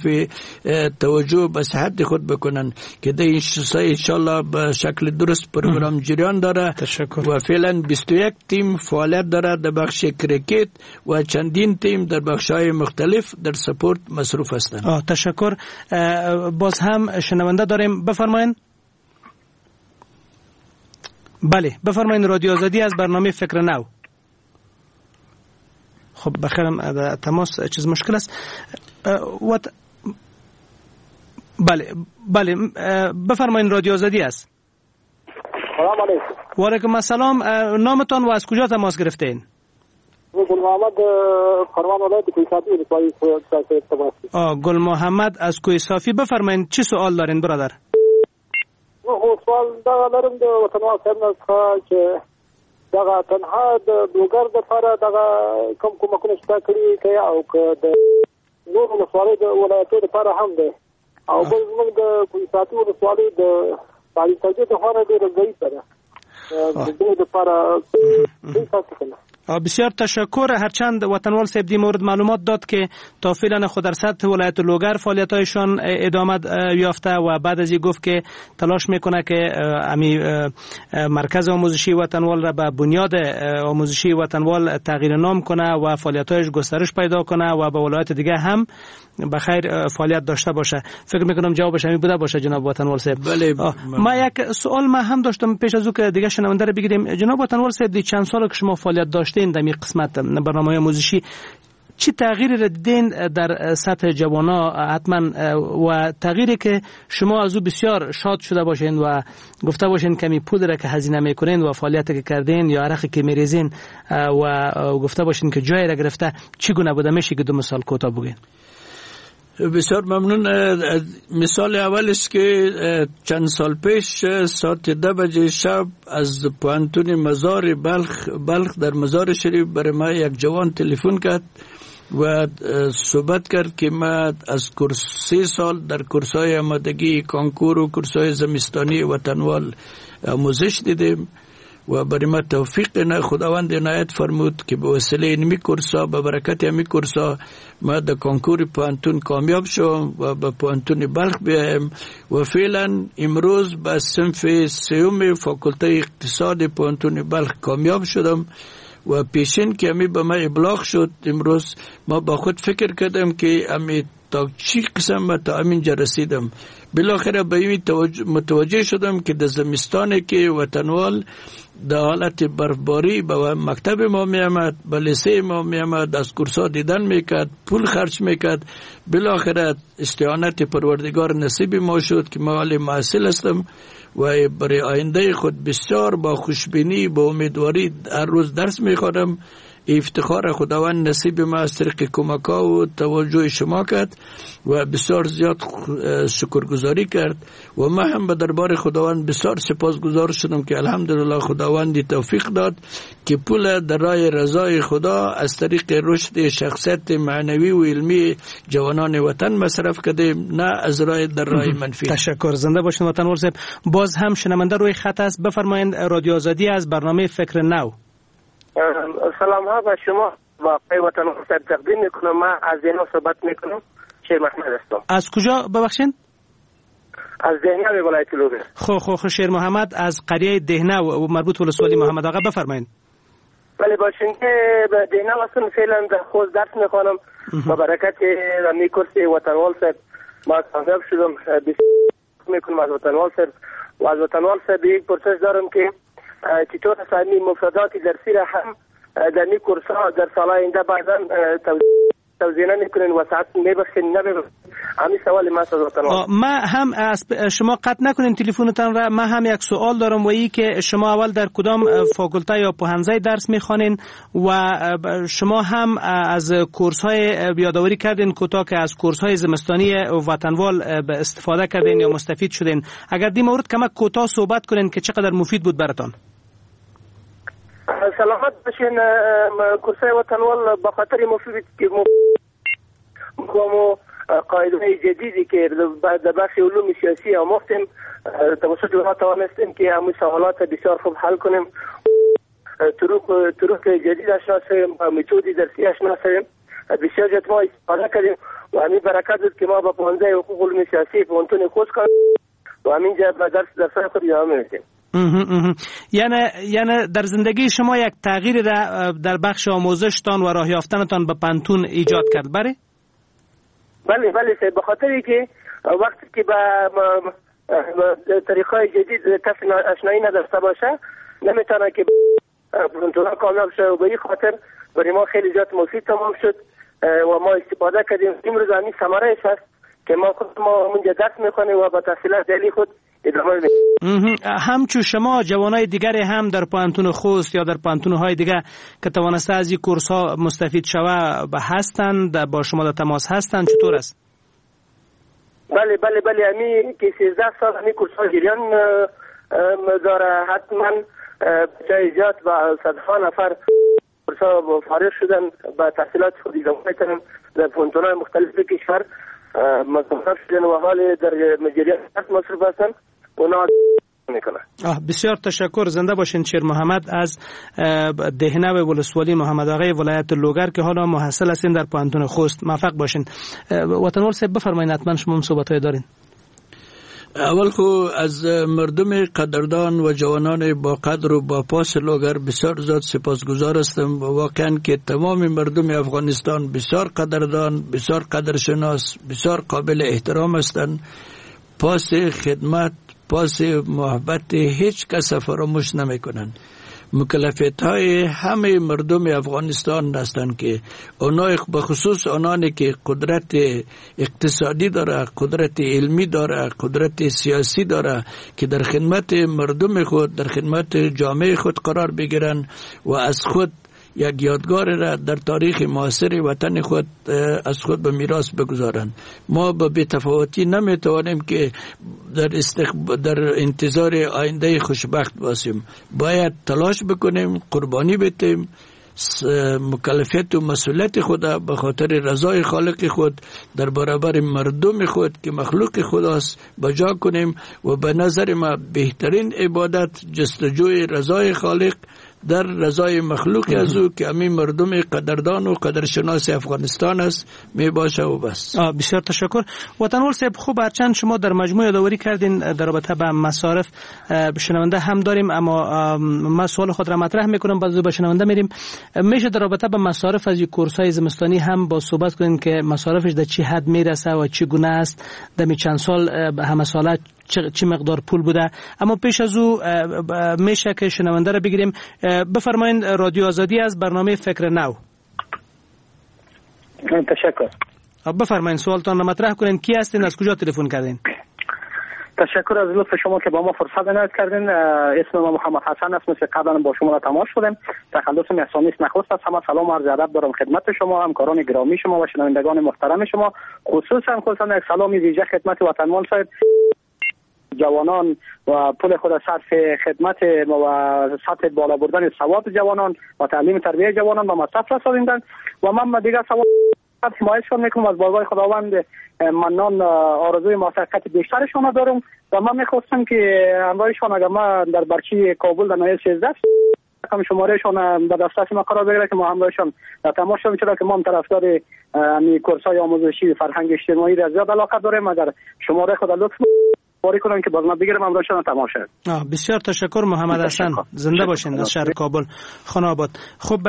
توجه به صحت خود بکنن که در این انشالله به شکل درست پروگرام جریان داره. تشکر. و فعلا 21 تیم فعالیت داره در بخش کرکت و چندین تیم در بخش‌های مختلف در سپورت مصروف هستند. تشکر. باز هم شنونده داریم، بفرمایید. بله بفرمایید. رادیو آزادی از برنامه فکر نو. خب بخیرم تماس چیز مشکل است. بله بفرمایید. رادیو آزادی است. سلام علیکم. و علیکم السلام. نامتان و از کجا تماس گرفتین؟ گل محمد فرمان ولایت کوهستانی ولسوالی. گل محمد از کوهستانی، بفرمایید چه سوال دارین برادر؟ سوال دارم د وطنوال صاحب چې دغه تنها د لوګر دپاره دغه کوم کومکونه شته کړي که او که د نورو ولسوالۍ د ولایتو دپاره هم دی او بل زموږ د کوهستاني ولسوالۍ د تعلیم تربیې دپاره ډېره ضعیفه ده د دې دپاره څه تاسو کنه. بسیار تشکر. هرچند وطنوال صاحب دی مورد معلومات داد که تا فعلا خود در سطح ولایت لوگر فعالیت‌هایشان ادامه یافته و بعد از این گفت که تلاش میکنه که امی مرکز آموزشی وطنوال را به بنیاد آموزشی وطنوال تغییر نام کنه و فعالیت‌هایش گسترش پیدا کنه و به ولایت دیگه هم به خیر فعالیت داشته باشه. فکر میکنم جوابش همین بوده باشه جناب وطنوال صاحب. بله. ما یک سوال ما هم داشتم پیش از او که دیگه شنونده رو بگیریم. جناب وطنوال صاحب دی چند سال که شما فعالیت داشتین در این قسمت برنامه آموزشی، چه تغییری را دیدین در سطح جوانا حتما و تغییری که شما از او بسیار شاد شده باشین و گفته باشین کمی پول را که هزینه میکنین و فعالیتی که کردین یا عرقی که میریزین و گفته باشین که جای را گرفته چگونه بوده؟ میشه که دو مثال کوتاه بگین؟ بسیار ممنون. مثال اولش که چند سال پیش ساعت 10 بجه شب از پوهنتون مزار بلخ در مزار شریف برای ما یک جوان تلفن کرد و صحبت کرد که ما از کورس 3 سال در کورس‌های آمادگی کانکور و کورس‌های زمستانی وطنوال آموزش دیدیم و برای ما توفیق خداوند عنایت فرمود که به وسیله اینمی کورس‌ها به برکت اینمی کورس‌ها ما در کانکور پوهنتون کامیاب شدم و به پوهنتون بلخ بیایم و فعلا امروز به صنف 3 فاکولته اقتصاد پوهنتون بلخ کامیاب شدم و پیشین که امی به ما ابلاغ شد امروز ما با خود فکر کردم که امی تا چی قسم تا همینجا رسیدم. بالاخره به این متوجه شدم که در زمستان که وطنوال در حالت برفباری به مکتب ما می آمد، به لیسه ما می آمد، از کورس‌ها دیدن میکرد، پول خرج میکرد. بالاخره استعانت پروردگار نصیب ما شد که ما عالم محصل هستم و برای آینده خود بسیار با خوشبینی با امیدواری هر روز درس میخوانم. افتخار خداوند نصیب ما از طریق کمک‌ها و توجه شما کرد و بسیار زیاد شکرگزاری کرد و ما هم به دربار خداوند بسیار سپاسگزار شدم که الحمدلله خداوند توفیق داد که پول در راه رضای خدا از طریق رشد شخصیت معنوی و علمی جوانان وطن مصرف کردیم، نه از راه در راه منفی. تشکر. زنده باشین وطنوال صاحب. باز هم شنونده روی خط است. بفرمایید. رادیو آزادی از برنامه فکر نو. سلام ها به شما و آقای وطنوال صاحب تقدیم میکنم. من از دینا صحبت میکنم. شیر محمد هستم. از کجا ببخشید؟ از دهنه ولایت لوگر. خو شیر محمد از قریه دهنه و مربوط ولسوالی محمد آقا بفرمایید. بله باشین که به دهنه هستم. فعلا در خوز درس میخوانم با برکت می کورس وطنوال صاحب ما کامیاب شدم. بسیار میکنم از وطنوال صاحب و از وطنوال صاحب یک پرسش دارم که چطور سامی مفردات درسی را هم در این کورس ها در سال آینده بعداً توضیح نمیکنین و ساعت میبخشین نمیبخشین؟ همین سوال ما از وطنوال. ما هم از شما قطع نکنین تلفنتان را. ما هم یک سوال دارم و ای که شما اول در کدام فاکولته یا پوهنځی درس میخوانین و شما هم از کورس های یادآوری کردین کوتاه که از کورس های زمستانی وطنوال استفاده کردین یا مستفید شدین. اگر دی مورد کمک کوتاه صحبت کنین که چقدر مفید بود براتون. سلامت باشین. کورس وطنوال به خاطر مفید که قاعده جدیدی که در بخش علوم سیاسی آموختیم توسط اونها توانستیم که همون سوالات بسیار خوب حل کنیم. طرق جدید آشنا شدیم، متدی درسی آشنا شدیم، بسیار جد ما استفاده کردیم و همین برکت بود که ما با پوهنځی حقوق علوم سیاسی پوهنتون خوست کردیم و همینجا به درسای خود ادامه میدیم. یعنی در زندگی شما یک تغییر را در بخش آموزشتان و راه یافتنتان به پنتون ایجاد کرد بله؟ بله به خاطری که وقتی که با طریقای جدید کسی آشنایی نداشته باشه نمیتونه که پنتون کامیاب شه و به این خاطر برای ما خیلی زیاد مفید تمام شد و ما استفاده کردیم. امروز همین ثمرهش هست که ما اونجا درس میخوانیم و با تحصیلات دلی خود ادامه میدیم. همچون شما جوانای دیگری هم در پانتون خوست یا در پانتون‌های دیگه که توانسته از این کورس ها مستفید شوه هستند، با شما در تماس هستند، چطور است؟ بله امی که 13 سال امی کورس ها جریان داره. حتما جای زیاد و صدها نفر کورس ها فارغ شدن به تحصیلات خود ادامه میتونن در پانتون‌های مختلف کشور مصرف شدن و حال در مجریات مصرف هستن. اونا میکنه. بسیار تشکر. زنده باشین شیر محمد از دهنه و ولسوالی محمد آقای ولایت لوگر که حالا محصل هستین در پانتون خوست. موفق باشین. وطنوال صاحب بفرمایید، حتما شما هم صحبت‌های دارین. اول خو از مردم قدردان و جوانان با قدر و با پاس لوگر بسیار زیاد سپاسگزار هستم. واقعا که تمام مردم افغانستان بسیار قدردان، بسیار قدرشناس، بسیار قابل احترام هستند. پاس خدمت، پاس محبت هیچ کس فراموش نمیکنن. مکلفیت های همه مردم افغانستان هستند که اونا بخصوص آنانی که قدرت اقتصادی داره، قدرت علمی داره، قدرت سیاسی داره که در خدمت مردم خود، در خدمت جامعه خود قرار بگیرن و از خود یک یادگار را در تاریخ معاصر وطن خود از خود به میراث بگذارند. ما به بی‌تفاوتی نمیتوانیم که در انتظار آینده خوشبخت باشیم. باید تلاش بکنیم، قربانی بدیم، مکلفیت و مسئولیت خود به خاطر رضای خالق خود در برابر مردم خود که مخلوق خداست بجا کنیم و به نظر ما بهترین عبادت جستجوی رضای خالق در رضای مخلوق از او که همین مردم قدردان و قدرشناس افغانستان است می باشه و بس. بسیار تشکر. وطنوال صاحب، خوب هرچند شما در مجموع یادآوری کردین در رابطه با مصارف، شنونده هم داریم اما من سوال خود را مطرح میکنم بعد به شنونده میریم. میشه در رابطه با مصارف از کورس های زمستانی هم با صحبت کنین که مصارفش در چی حد میرسه و چی گونه است؟ در چند سال همه ساله چی مقدار پول بوده؟ اما پیش از او میشه که شنونده را بگیریم. بفرمایید. رادیو آزادی از برنامه فکر نو. تشکر. بفرمایید سوالتان را مطرح کنین. کی هستین؟ از کجا تلفن کردین؟ تشکر از لطف شما که با ما فرصت عنایت کردین. اسم ما محمد حسن است. مثل قبلا با شما تماس شدیم. تخلص اسامی نخست است. همه سلام و عرض ادب دارم خدمت شما، همکاران گرامی شما و شنوندگان محترم شما. خصوصا یک سلام ویژه خدمت وطنوال صاحب، جوانان و پول خود صرف خدمت و سطح بالا بردن سواد جوانان و تعلیم تربیت جوانان و مصرف رساندن و من دیگر سواد حمایت میکنم از بارگاه خداوند منان. آرزوی موفقیت بیشترشان دارم و من میخواستم که همراهشان اگر ما در برچی کابل در نایل 13 کم شمارهشان به دسترس ما قرار بگیره که ما همراهشان تماس شدیم، چرا که ما هم طرفدار کورس‌های آموزشی فرهنگ اجتماعی را زیاد علاقه داریم. اگر شماره خود لطف باری کنم که باز ما بگیرم همراهشان تماس شد. بسیار تشکر محمد حسن. زنده باشین از شهر کابل خانه آباد. خب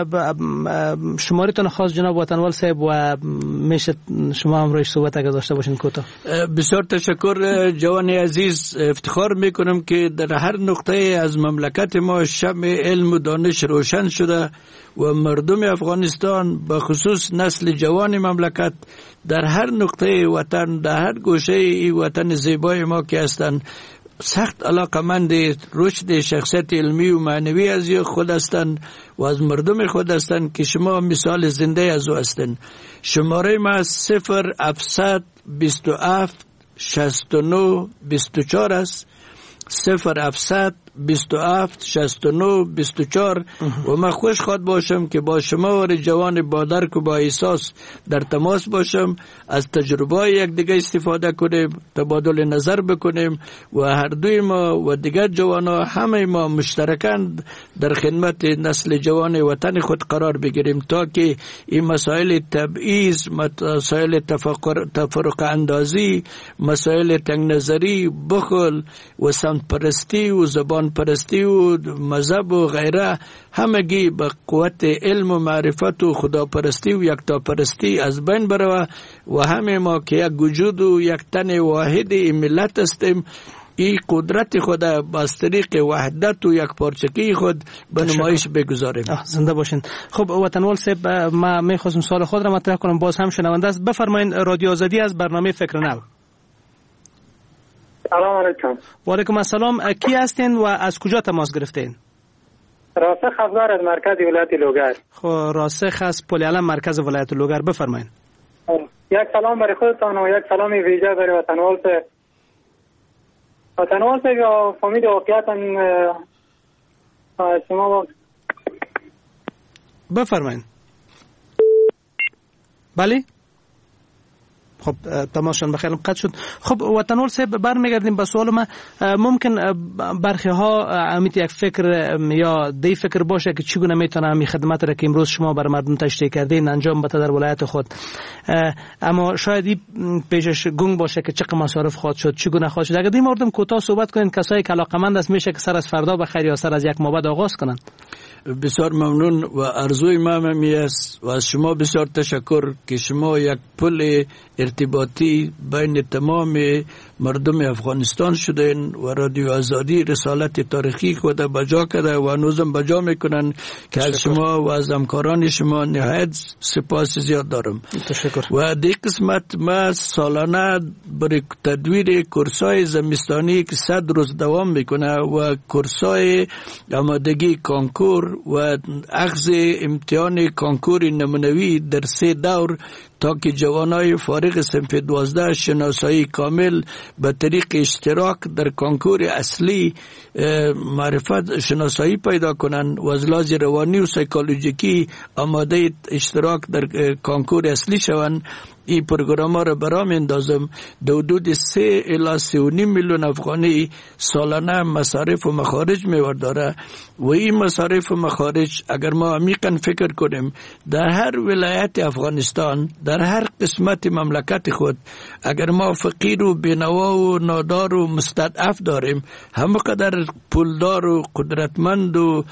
شمارهتون خاص جناب وطنوال صاحب و میشه شما هم روش صحبت اگه داشته باشین کوتاه. بسیار تشکر جوان عزیز. افتخار میکنم که در هر نقطه از مملکت ما شمع علم و دانش روشن شده و مردم افغانستان به خصوص نسل جوان مملکت در هر نقطه وطن، در هر گوشه ای وطن زیبای ما که هستند سخت علاقمند رشد شخصیت علمی و معنوی از خود هستند و از مردم خود هستند که شما مثال زنده از او هستند. شماره ما 0700 27 69 24 است. 0700 27 69 24 و من خوش خواد باشم که با شما و جوان با درک و با احساس در تماس باشم، از تجربه یکدیگر استفاده کنیم، تبادل نظر بکنیم و هر دوی ما و دیگر جوانا همه ما مشترکاً در خدمت نسل جوان وطن خود قرار بگیریم تا که این مسائل تبعیض، مسائل تفرقه اندازی، مسائل تنگ نظری، بخل و سمت پرستی و زبان پرستی و مذهب و غیره همگی به قوت علم و معرفت و خداپرستی و یکتا پرستی از بین بروه و همه ما که یک وجود و یک تن واحد ملت هستیم این قدرت خود از طریق وحدت و یک پارچگی خود به نمایش بگذاریم. زنده باشین. خب وطنوال صاحب، ما میخواستم سوال خود را مطرح کنم، باز هم شنونده است. بفرمایید. رادیو آزادی از برنامه فکر نو. سلام علیکم. و علیکم السلام. کی هستین و از کجا تماس گرفتین؟ راسخ افزار از مرکز ولایت لوگر. خب راسخ از پل علم مرکز ولایت لوگر، بفرمایید. یک سلام برای خودتان و یک سلام ویژه برای وطنوال یا فامید واقعیتاً شما بفرمایید. بله. خب تماشان بخیر قطع شد. خب وطنوال صاحب برمیگردیم به سوال ما. ممکن برخی ها امیت یک فکر یا دی فکر باشه که چگونه میتونه همی خدمت را که امروز شما بر مردم تشریح کردین انجام بده در ولایت خود، اما شاید این پیشش گنگ باشه که چقدر مصارف خواهد شد، چگونه خواهد شد. اگر این موردم کوتاه صحبت کنین کسایی که علاقمند است میشه که سر از فردا بخیر یا سر از یک ماه بعد آغاز کنن. بسیار ممنون و ارزوی من می است و از شما بسیار تشکر که شما یک پل ارتباطی بین تمام مردم افغانستان شدین و رادیو آزادی رسالت تاریخی خود بجا کرده و هنوزم بجا میکنن که از شما و از همکاران شما نهایت سپاس زیاد دارم. تشکر. و دی قسمت ما سالانه برای تدویر کورسای زمستانی که 100 روز دوام میکنه و کورسای آمادگی کانکور و اخذ امتحان کانکور نمونوی در 3 دور تا که جوانای فارغ صنف 12 شناسایی کامل به طریق اشتراک در کانکور اصلی معرفت شناسایی پیدا کنند و از لحاظ روانی و سایکولوژیکی آماده اشتراک در کانکور اصلی شوند. این پروگرام ها را برام اندازم در حدود 3 الی 3.5 میلیون افغانی سالانه مصارف و مخارج میورداره و این مصارف و مخارج اگر ما عمیقا فکر کنیم در هر ولایت افغانستان در هر قسمت مملکت خود اگر ما فقیر و بینوا و نادار و مستضعف داریم همه قدر پولدار و قدرتمند و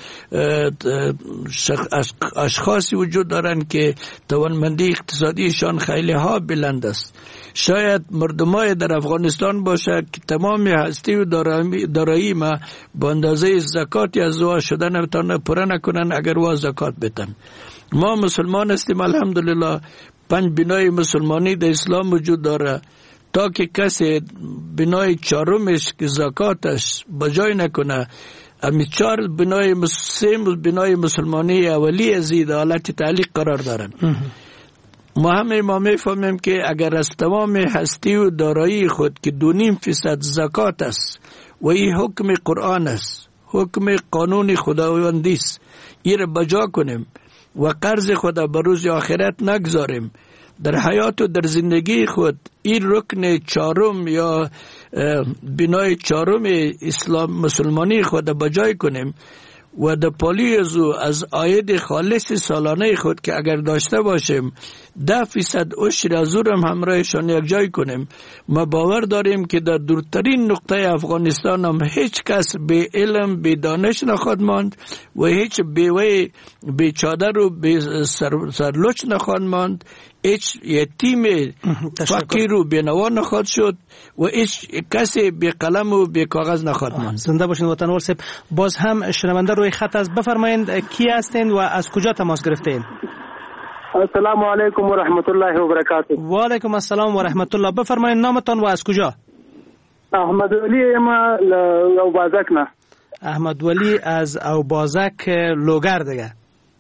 اشخاصی وجود دارند که توانمندی اقتصادیشان خیلی ها بلند است. شاید مردمای در افغانستان باشه که تمام هستی و دارایی ما با اندازه زکاتی از وا شدن پره نکنن اگر وا زکات بتن. ما مسلمان هستیم الحمدلله. 5 بنای مسلمانی در اسلام وجود داره. تا که کسی بنای 4مش که زکاتش بجای نکنه امی 4 بنای بنای مسلمانی اولی از این حالت تعلیق قرار دارن. ما همه ما میفهمیم که اگر از تمام هستی و دارایی خود که 2.5% زکات است و این حکم قرآن است، حکم قانون خداوندی است، این را بجا کنیم و قرض خود به روز آخرت نگذاریم، در حیات و در زندگی خود این رکن 4 یا بنای 4 اسلام مسلمانی خود بجای کنیم و در پالی از عاید خالص سالانه خود که اگر داشته باشیم 10% عشر از او هم همراهشان یک جای کنیم. ما باور داریم که در دورترین نقطه افغانستان هم هیچ کس به علم به دانش نخواهد ماند و هیچ بیوه به چادر و به سرلوچ نخواهد ماند، هیچ یتیم فقیر و بینوا نخواهد شد و هیچ کسی به قلم و به کاغذ نخواهد ماند. زنده باشین وطنوال صاحب. باز هم شنونده روی خط است، بفرمایید کی هستین و از کجا تماس گرفتین؟ السلام علیکم و رحمت الله و برکاته. و علیکم السلام و رحمت الله. بفرمایید نامتان و از کجا؟ احمد ولی ما اوبازک نه. احمد ولی از اوبازک لوگر دیگه.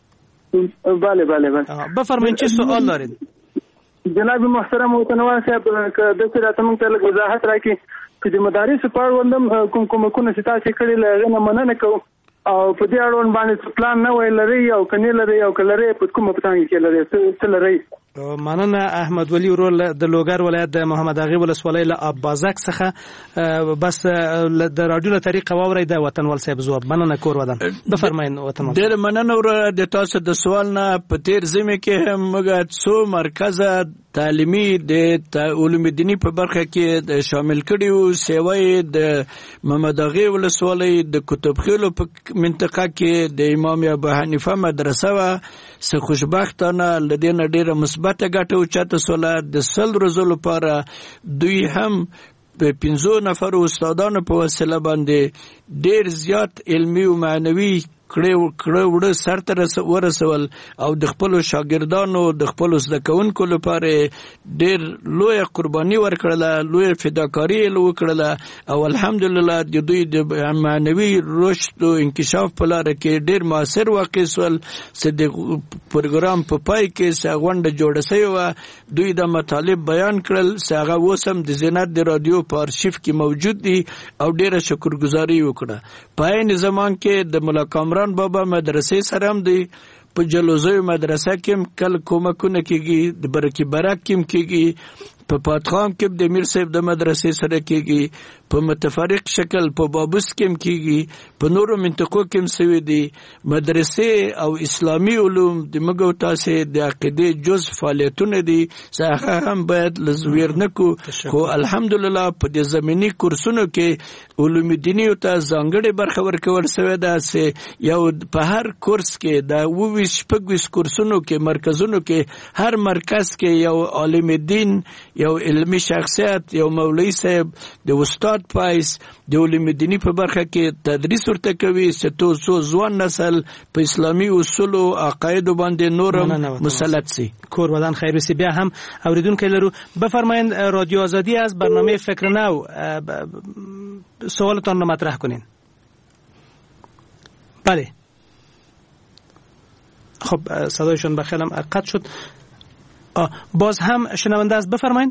بله بله بله. بفرمایید چه سوال دارید؟ جناب محترم وطنوال صاحب که د څه راته مونږ ته وضاحت راکړي چې د مدارس په اړه وندم کوم کومه چې تاسو کړي لغه مننه کوم او په دې اړه باندې پلان نه ویل لري او کني لري او کلري په کومه پتانګ کې لري څه لري. مننه احمد ولی ورو د لوګر ولایت د محمد اغي ولسوالۍ له ابازک څخه بس د رادیو له طریقه واوري د وطنوال صاحب جواب. مننه کور ودان. بفرمایئ وطنوال. ډېر مننه ور د تاسو د سوال نه په تیر زمه کې هم موږ څو مرکز تعلیمي د علوم دینی په برخه کې شامل کړي او سیوای د محمد اغي ولسوالۍ د کتابخیلو په منطقه کې د امام ابو حنیفه مدرسه و سه خوشبختانه لدین ډیره مثبت ګټه او چاته سوله د 100 ورځو لپاره دوی هم په 15 نفر استادانو په وسیله باندې ډیر زیات علمی او معنوي کړه وړه سر ته ورسول او د خپل شاګردانو د خپل زده کوونکو لپاره ډېر لوی قرباني ورکړله، لوی فداکاري وکړله او الحمدلله د دوی د معنوي رشد او انکشاف په لاره کې ډېر مؤثر واقع سول. چې د پروګرام په پای کې غونډه جوړه شوې وه، دوی د مطالب بیان کړل چې هغه اوس هم د زینت د رادیو په آرشیف کې موجود دي او ډېره شکرګزاري وکړه. په عین زمان کې د ملا کامران بابا مدرسې سره هم دی په جلوزیو مدرسه کې کله کومکونه کېږي، د برکي برک کې کېږي، په پاتخام کې د میر صاحب د مدرسې سره کېږي، په متفرق شکل په بابوس کې کېږي، په نورو منطقو کې سوي دي. مدرسې او اسلامي علوم د مګو تاسې د عقیدې جز فعالیتونه دي چې هغه هم باید لزویر نکو. خو الحمدلله په دې زمینی کورسونو کې علوم دینی ته ځانګړې برخه ورکول شوې ده چې یو په هر کورس کې د 25 کورسونو کې مرکزونو کې هر مرکز کې یو عالم دین، یو علمی شخصیت، یو مولوی صاحب د استاد پایس د علوم دینی په برخه کې تدریس ورته کوي چې تو ځوان نسل په اسلامي اصول او عقاید باندې نورم مسلط سي. کور ودان خیر وسی. بیا هم اوریدونکو لرو. بفرمایید رادیو آزادی از برنامه فکر نو سوالتان رو مطرح کنین. بله خب صدایشون بخیرم قطع شد. باز هم شنونده است، بفرمایید.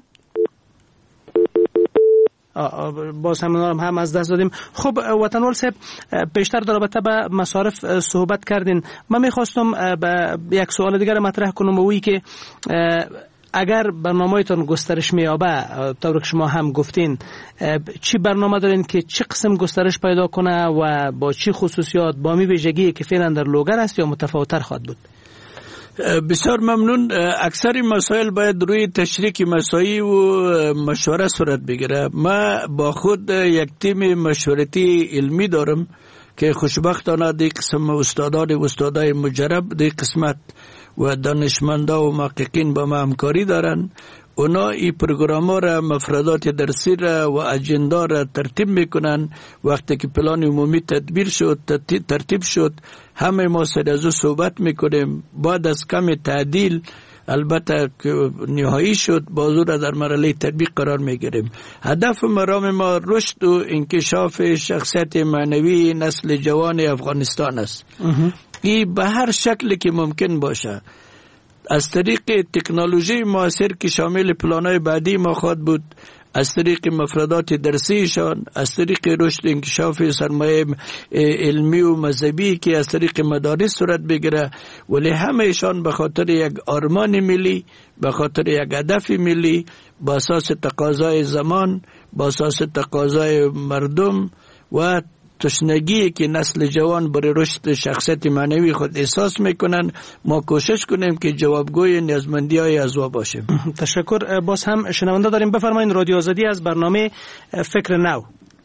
باز هم از دست دادیم. خب وطنوال صاحب، بیشتر در رابطه به مصارف صحبت کردین. من میخواستم یک سوال دیگر مطرح کنم، وی که اگر برنامه‌تان گسترش می‌یابه، طور که شما هم گفتین، چی برنامه دارین که چه قسم گسترش پیدا کنه و با چی خصوصیات، با می ویژگی که فعلا در لوگر است یا متفاوت‌تر خواهد بود؟ بسیار ممنون. اکثر مسائل باید روی تشریک مسایی و مشوره صورت بگیره. ما با خود یک تیم مشورتی علمی دارم که خوشبختانه دی قسم استادای مجرب دی قسمت و دانشمندا و محققین با ما همکاری دارن. اونا این پروگرام را، مفردات درسی را و اجندا را ترتیب میکنن. وقتی که پلان عمومی ترتیب شد همه ما سر از او صحبت میکنیم. بعد از کم تعدیل البته که نهایی شد بازو را در مرحله تطبیق قرار میگیریم. هدف مرام ما رشد و انکشاف شخصیت معنوی نسل جوان افغانستان است. این به هر شکلی که ممکن باشه، از طریق تکنولوژی معاصر که شامل پلان‌های بعدی ما خواهد بود، از طریق مفردات درسیشان، از طریق رشد انکشاف سرمایه علمی و مذهبی که از طریق مدارس صورت بگیره، ولی همهشان به خاطر یک آرمان ملی، به خاطر یک هدف ملی، با اساس تقاضای زمان، با اساس تقاضای مردم و تشنگی که نسل جوان برای رشد شخصیت معنوی خود احساس میکنن. ما کوشش کنیم که جوابگوی نیازمندی های از او باشیم. تشکر. باز هم شنونده داریم، بفرمایید. رادیو آزادی از برنامه فکر نو.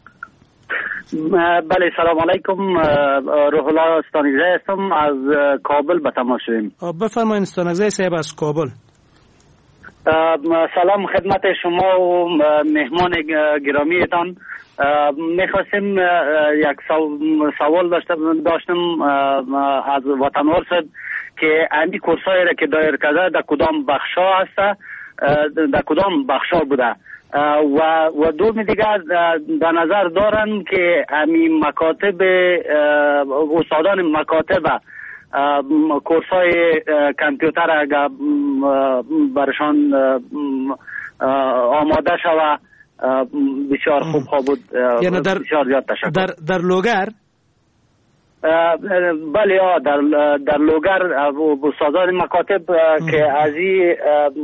بله، سلام علیکم. روح الله استانگزی هستم، از کابل به تماس شدیم. بفرمایید استانگزی صاحب از کابل. سلام خدمت شما و مهمان گرامیتان. میخواستیم یک سوال داشتم از وطنوال صاحب که امی کورسایی را که دایر کرده در کدام بخشا هسته، در کدام بخشا بوده و دوم دیگه در نظر دارن که امی مکاتب استادان مکاتب کورسای کامپیوتر اگر برشان آماده شود بسیار خوب بود. یعنی بسیار زیاد تشکر. در لوگر؟ بله، در لوگر استادان مکاتب که از این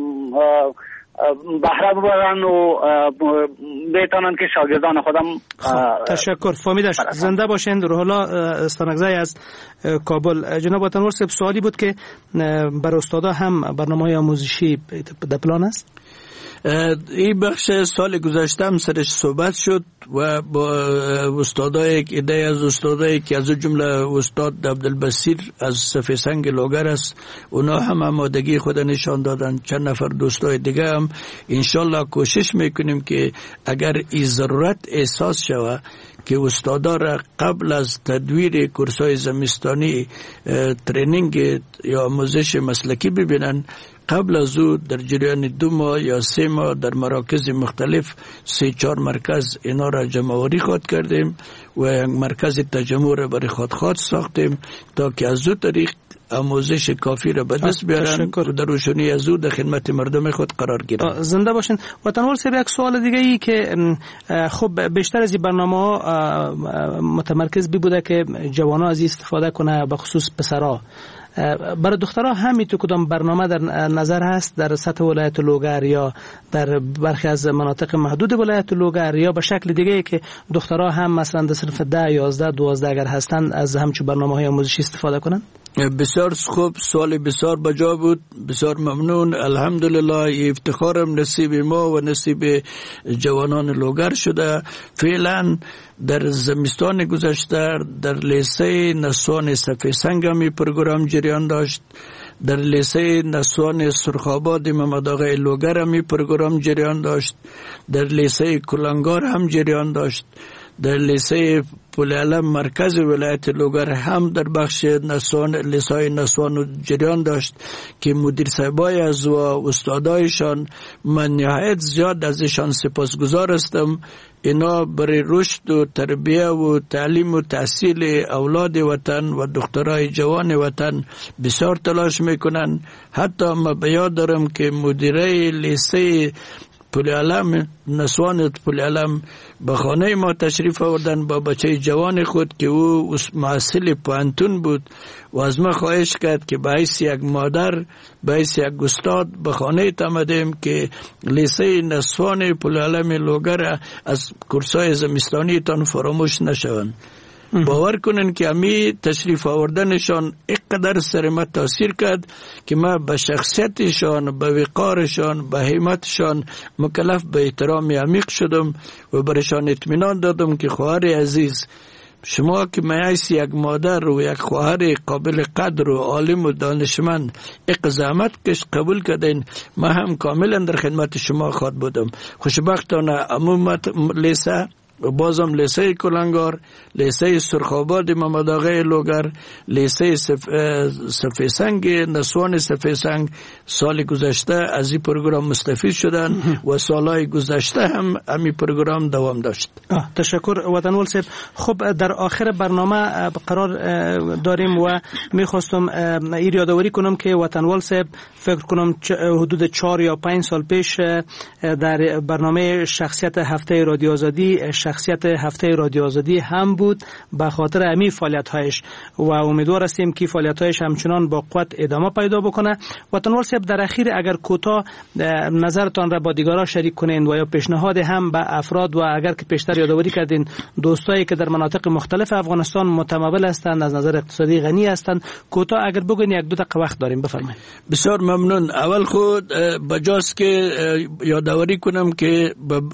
بهره ببرن و بتانن که شاگردان خودم. تشکر. فهمیدش. زنده باشین. روح الله استانگزی از کابل. جناب وطنوال صاحب، سوالی بود که بر استادا هم برنامه‌های آموزشی در پلان است؟ این بخش سال گذشته هم سرش صحبت شد و با استادای ایده از استادایی که از جمله استاد عبدالبصیر از صفه سنگ لوگر است، اونا هم آمادگی خود نشان دادن. چند نفر دوستای دیگه هم انشالله کوشش میکنیم که اگر این ضرورت احساس شود که استادا را قبل از تدویر کورسای زمستانی ترینینگ یا آموزش مسلکی ببینن، قبل از او در جریان 2 ماه یا 3 ماه در مراکز مختلف 3-4 مرکز اینا را جمع‌آوری خود کردیم و مرکز تجمع را برای خود ساختیم تا که از او طریق آموزش کافی را به دست بیارن و در روشنی از او در خدمت مردم خود قرار گیرن. زنده باشین. وطنوال صاحب، یک سوال دیگه ای که خب بیشتر از این برنامه متمرکز بوده که جوانان از استفاده کنه، به خصوص پسرها. برای دخترها هم تو کدام برنامه در نظر هست در سطح ولایت لوگر یا در برخی از مناطق محدود ولایت لوگر یا به شکل دیگه که دخترها هم مثلا در صنف 10 11 12 اگر هستند از همچون برنامه‌های آموزشی استفاده کنند؟ بسیار خوب، سوال بسیار بجا بود، بسیار ممنون. الحمدلله افتخارم نصیب ما و نصیب جوانان لوگر شده. فعلا در زمستان گذشته در لیسه نسوان صفه سنگ هم پروگرام جریان داشت، در لیسه نسوان سرخاباد محمد آقای لوگر هم پروگرام جریان داشت، در لیسه کلنگار هم جریان داشت، در لیسه پولعلم مرکز ولایت لوگر هم در بخش نسوان لیسای نسوان جریان داشت که مدیر صاحبای از و استادایشان من نهایت زیاد ازشان سپاسگزار هستم. اینا برای رشد و تربیه و تعلیم و تحصیل اولاد وطن و دخترای جوان وطن بسیار تلاش میکنن. حتی ما بیاد دارم که مدیره لیسه پولعلم نسوان پولعلم به خانه ما تشریف آوردن با بچه جوان خود که او محصل پوهنتون بود و از ما خواهش کرد که به حیث یک مادر، به حیث یک استاد به خانه آمدیم که لیسه نسوان پولعلم لوگر از کورسای زمستانی تان فراموش نشوند. باور کنن که امی تشریف آوردنشان اینقدر سر ما تاثیر کرد که ما به شخصیتشان، به وقارشان، به همتشان مکلف به احترام عمیق شدم و برشان اطمینان دادم که خواهر عزیز، شما که معیس یک مادر و یک خواهر قابل قدر و عالم و دانشمند اقزامت کش قبول کردین، ما هم کاملا در خدمت شما خواد بودم. خوشبختانه عمومت لیسه و بازم لیسه کلنگار، لیسه سرخاباد محمد آقای لوگر، لیسه صفه سنگ نسوان صفه سنگ سال گذشته از این پروگرام مستفید شدن و سالهای گذشته هم این پروگرام دوام داشت. تشکر وطنوال صاحب. خب در آخر برنامه قرار داریم و میخواستم این یادآوری کنم که وطنوال صاحب فکر کنم حدود 4 یا 5 سال پیش در برنامه شخصیت هفته رادیو آزادی شخصیت هفته رادیو آزادی هم بود به خاطر امی فعالیت‌هایش و امیدوار هستیم که فعالیت‌هایش همچنان با قوت ادامه پیدا بکنه. وطنوال صاحب در اخیر اگر کوتاه نظرتان را با دیگران شریک کنین و یا پیشنهاد هم به افراد و اگر که پیشتر یادآوری کردین دوستایی که در مناطق مختلف افغانستان متمول هستند از نظر اقتصادی غنی هستند، کوتاه اگر بگین 1-2 دقیقه وقت داریم، بفرمایید. بسیار ممنون. اول خود بجاست که یادآوری کنم که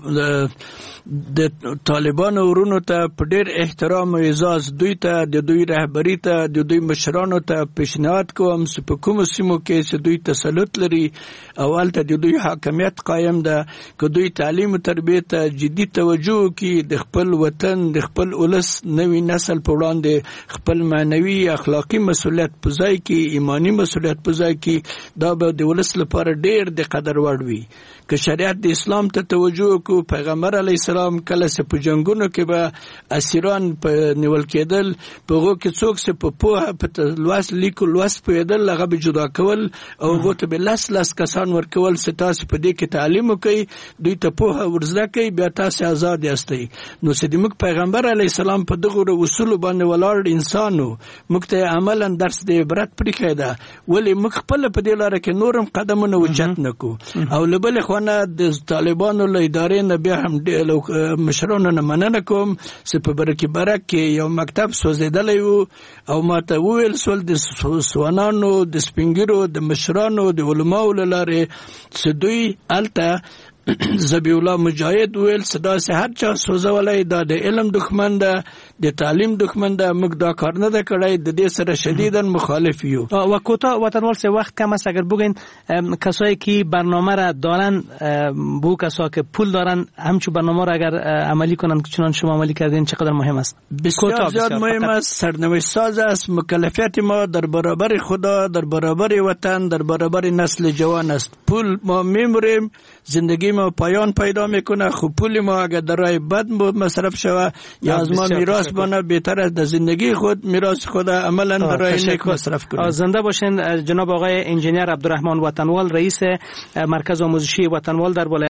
د طالبان ورونو ته په ډېر احترام او اعزاز دوی ته د دوی رهبری ته د دوی مشرانو ته پیشنهاد کوم چې په کومو سیمو کې چې دوی تسلط لري اول ته د دوی حاکمیت قایم ده که دوی تعلیم او تربیه ته جدي توجه وکړي، د خپل وطن د خپل ولس نوی نسل په وړاندې خپل معنوي اخلاقی مسؤلیت په ځای کې، ایمانی مسؤلیت په ځای کې، دا به د ولس لپاره ډېر د قدر وړ وي. که شریعت د اسلام ته توجه وکړو، پیغمبر علیه السلام کله چې په جنگونو کې به اسیران په نیول کېدل، په هغو کې څوک چې په پوهه په لوست لیکو لوست پوهېدل هغه به جدا کول او هغو ته به لس کسان ورکول چې تاسو په دې کې تعلیم وکړئ، دوی ته پوهه ورزده کړئ، بیا تاسو آزاد یاستئ. نو چې زموږ پیغمبر علیه السلام په دغو اصولو باندې ولاړ انسان و، موږ ته عملا درس د عبرت پرېښی ده، ولې موږ خپله په دې لاره کې نور هم قدمونه اوچت نه کړو. او له بلې خوا نه د طالبانو له ادارې نه بیا هم مشران کارونه مننه کوم چې په برک کې یو مکتب سوځیدلی و او ماته وویل سول د سوانانو د سپینګیرو د مشرانو د علماو له لارې چې دوی هلته زبی الله مجاهد ویل صدا سه هر چا سوزولای دا د علم دښمن ده د تعلیم دښمن ده موږ دا کار نه کړی د دې سره شدیداً مخالف یو و کوتاه وطنوال سه وقت کم است اگر بگین کسایی که برنامه را دارن بو کسا که پول دارن همچون برنامه را اگر عملی کنن چنان شما عملی کردین چقدر مهم است بسیار زیاد مهم است سرنوشت ساز است مکلفیت ما در برابر خدا در برابر وطن در برابر نسل جوان است پول ما میموریم زندگی ما پایان پیدا میکنه خب پول ما اگر در راه بد مصرف شوه یا از ما میراث بانه بهتر است در زندگی خود میراث خود عملا در راه نیک مصرف کنیم. زنده باشین جناب آقای انجینیر عبدالرحمن وطنوال رئیس مرکز آموزشی وطنوال در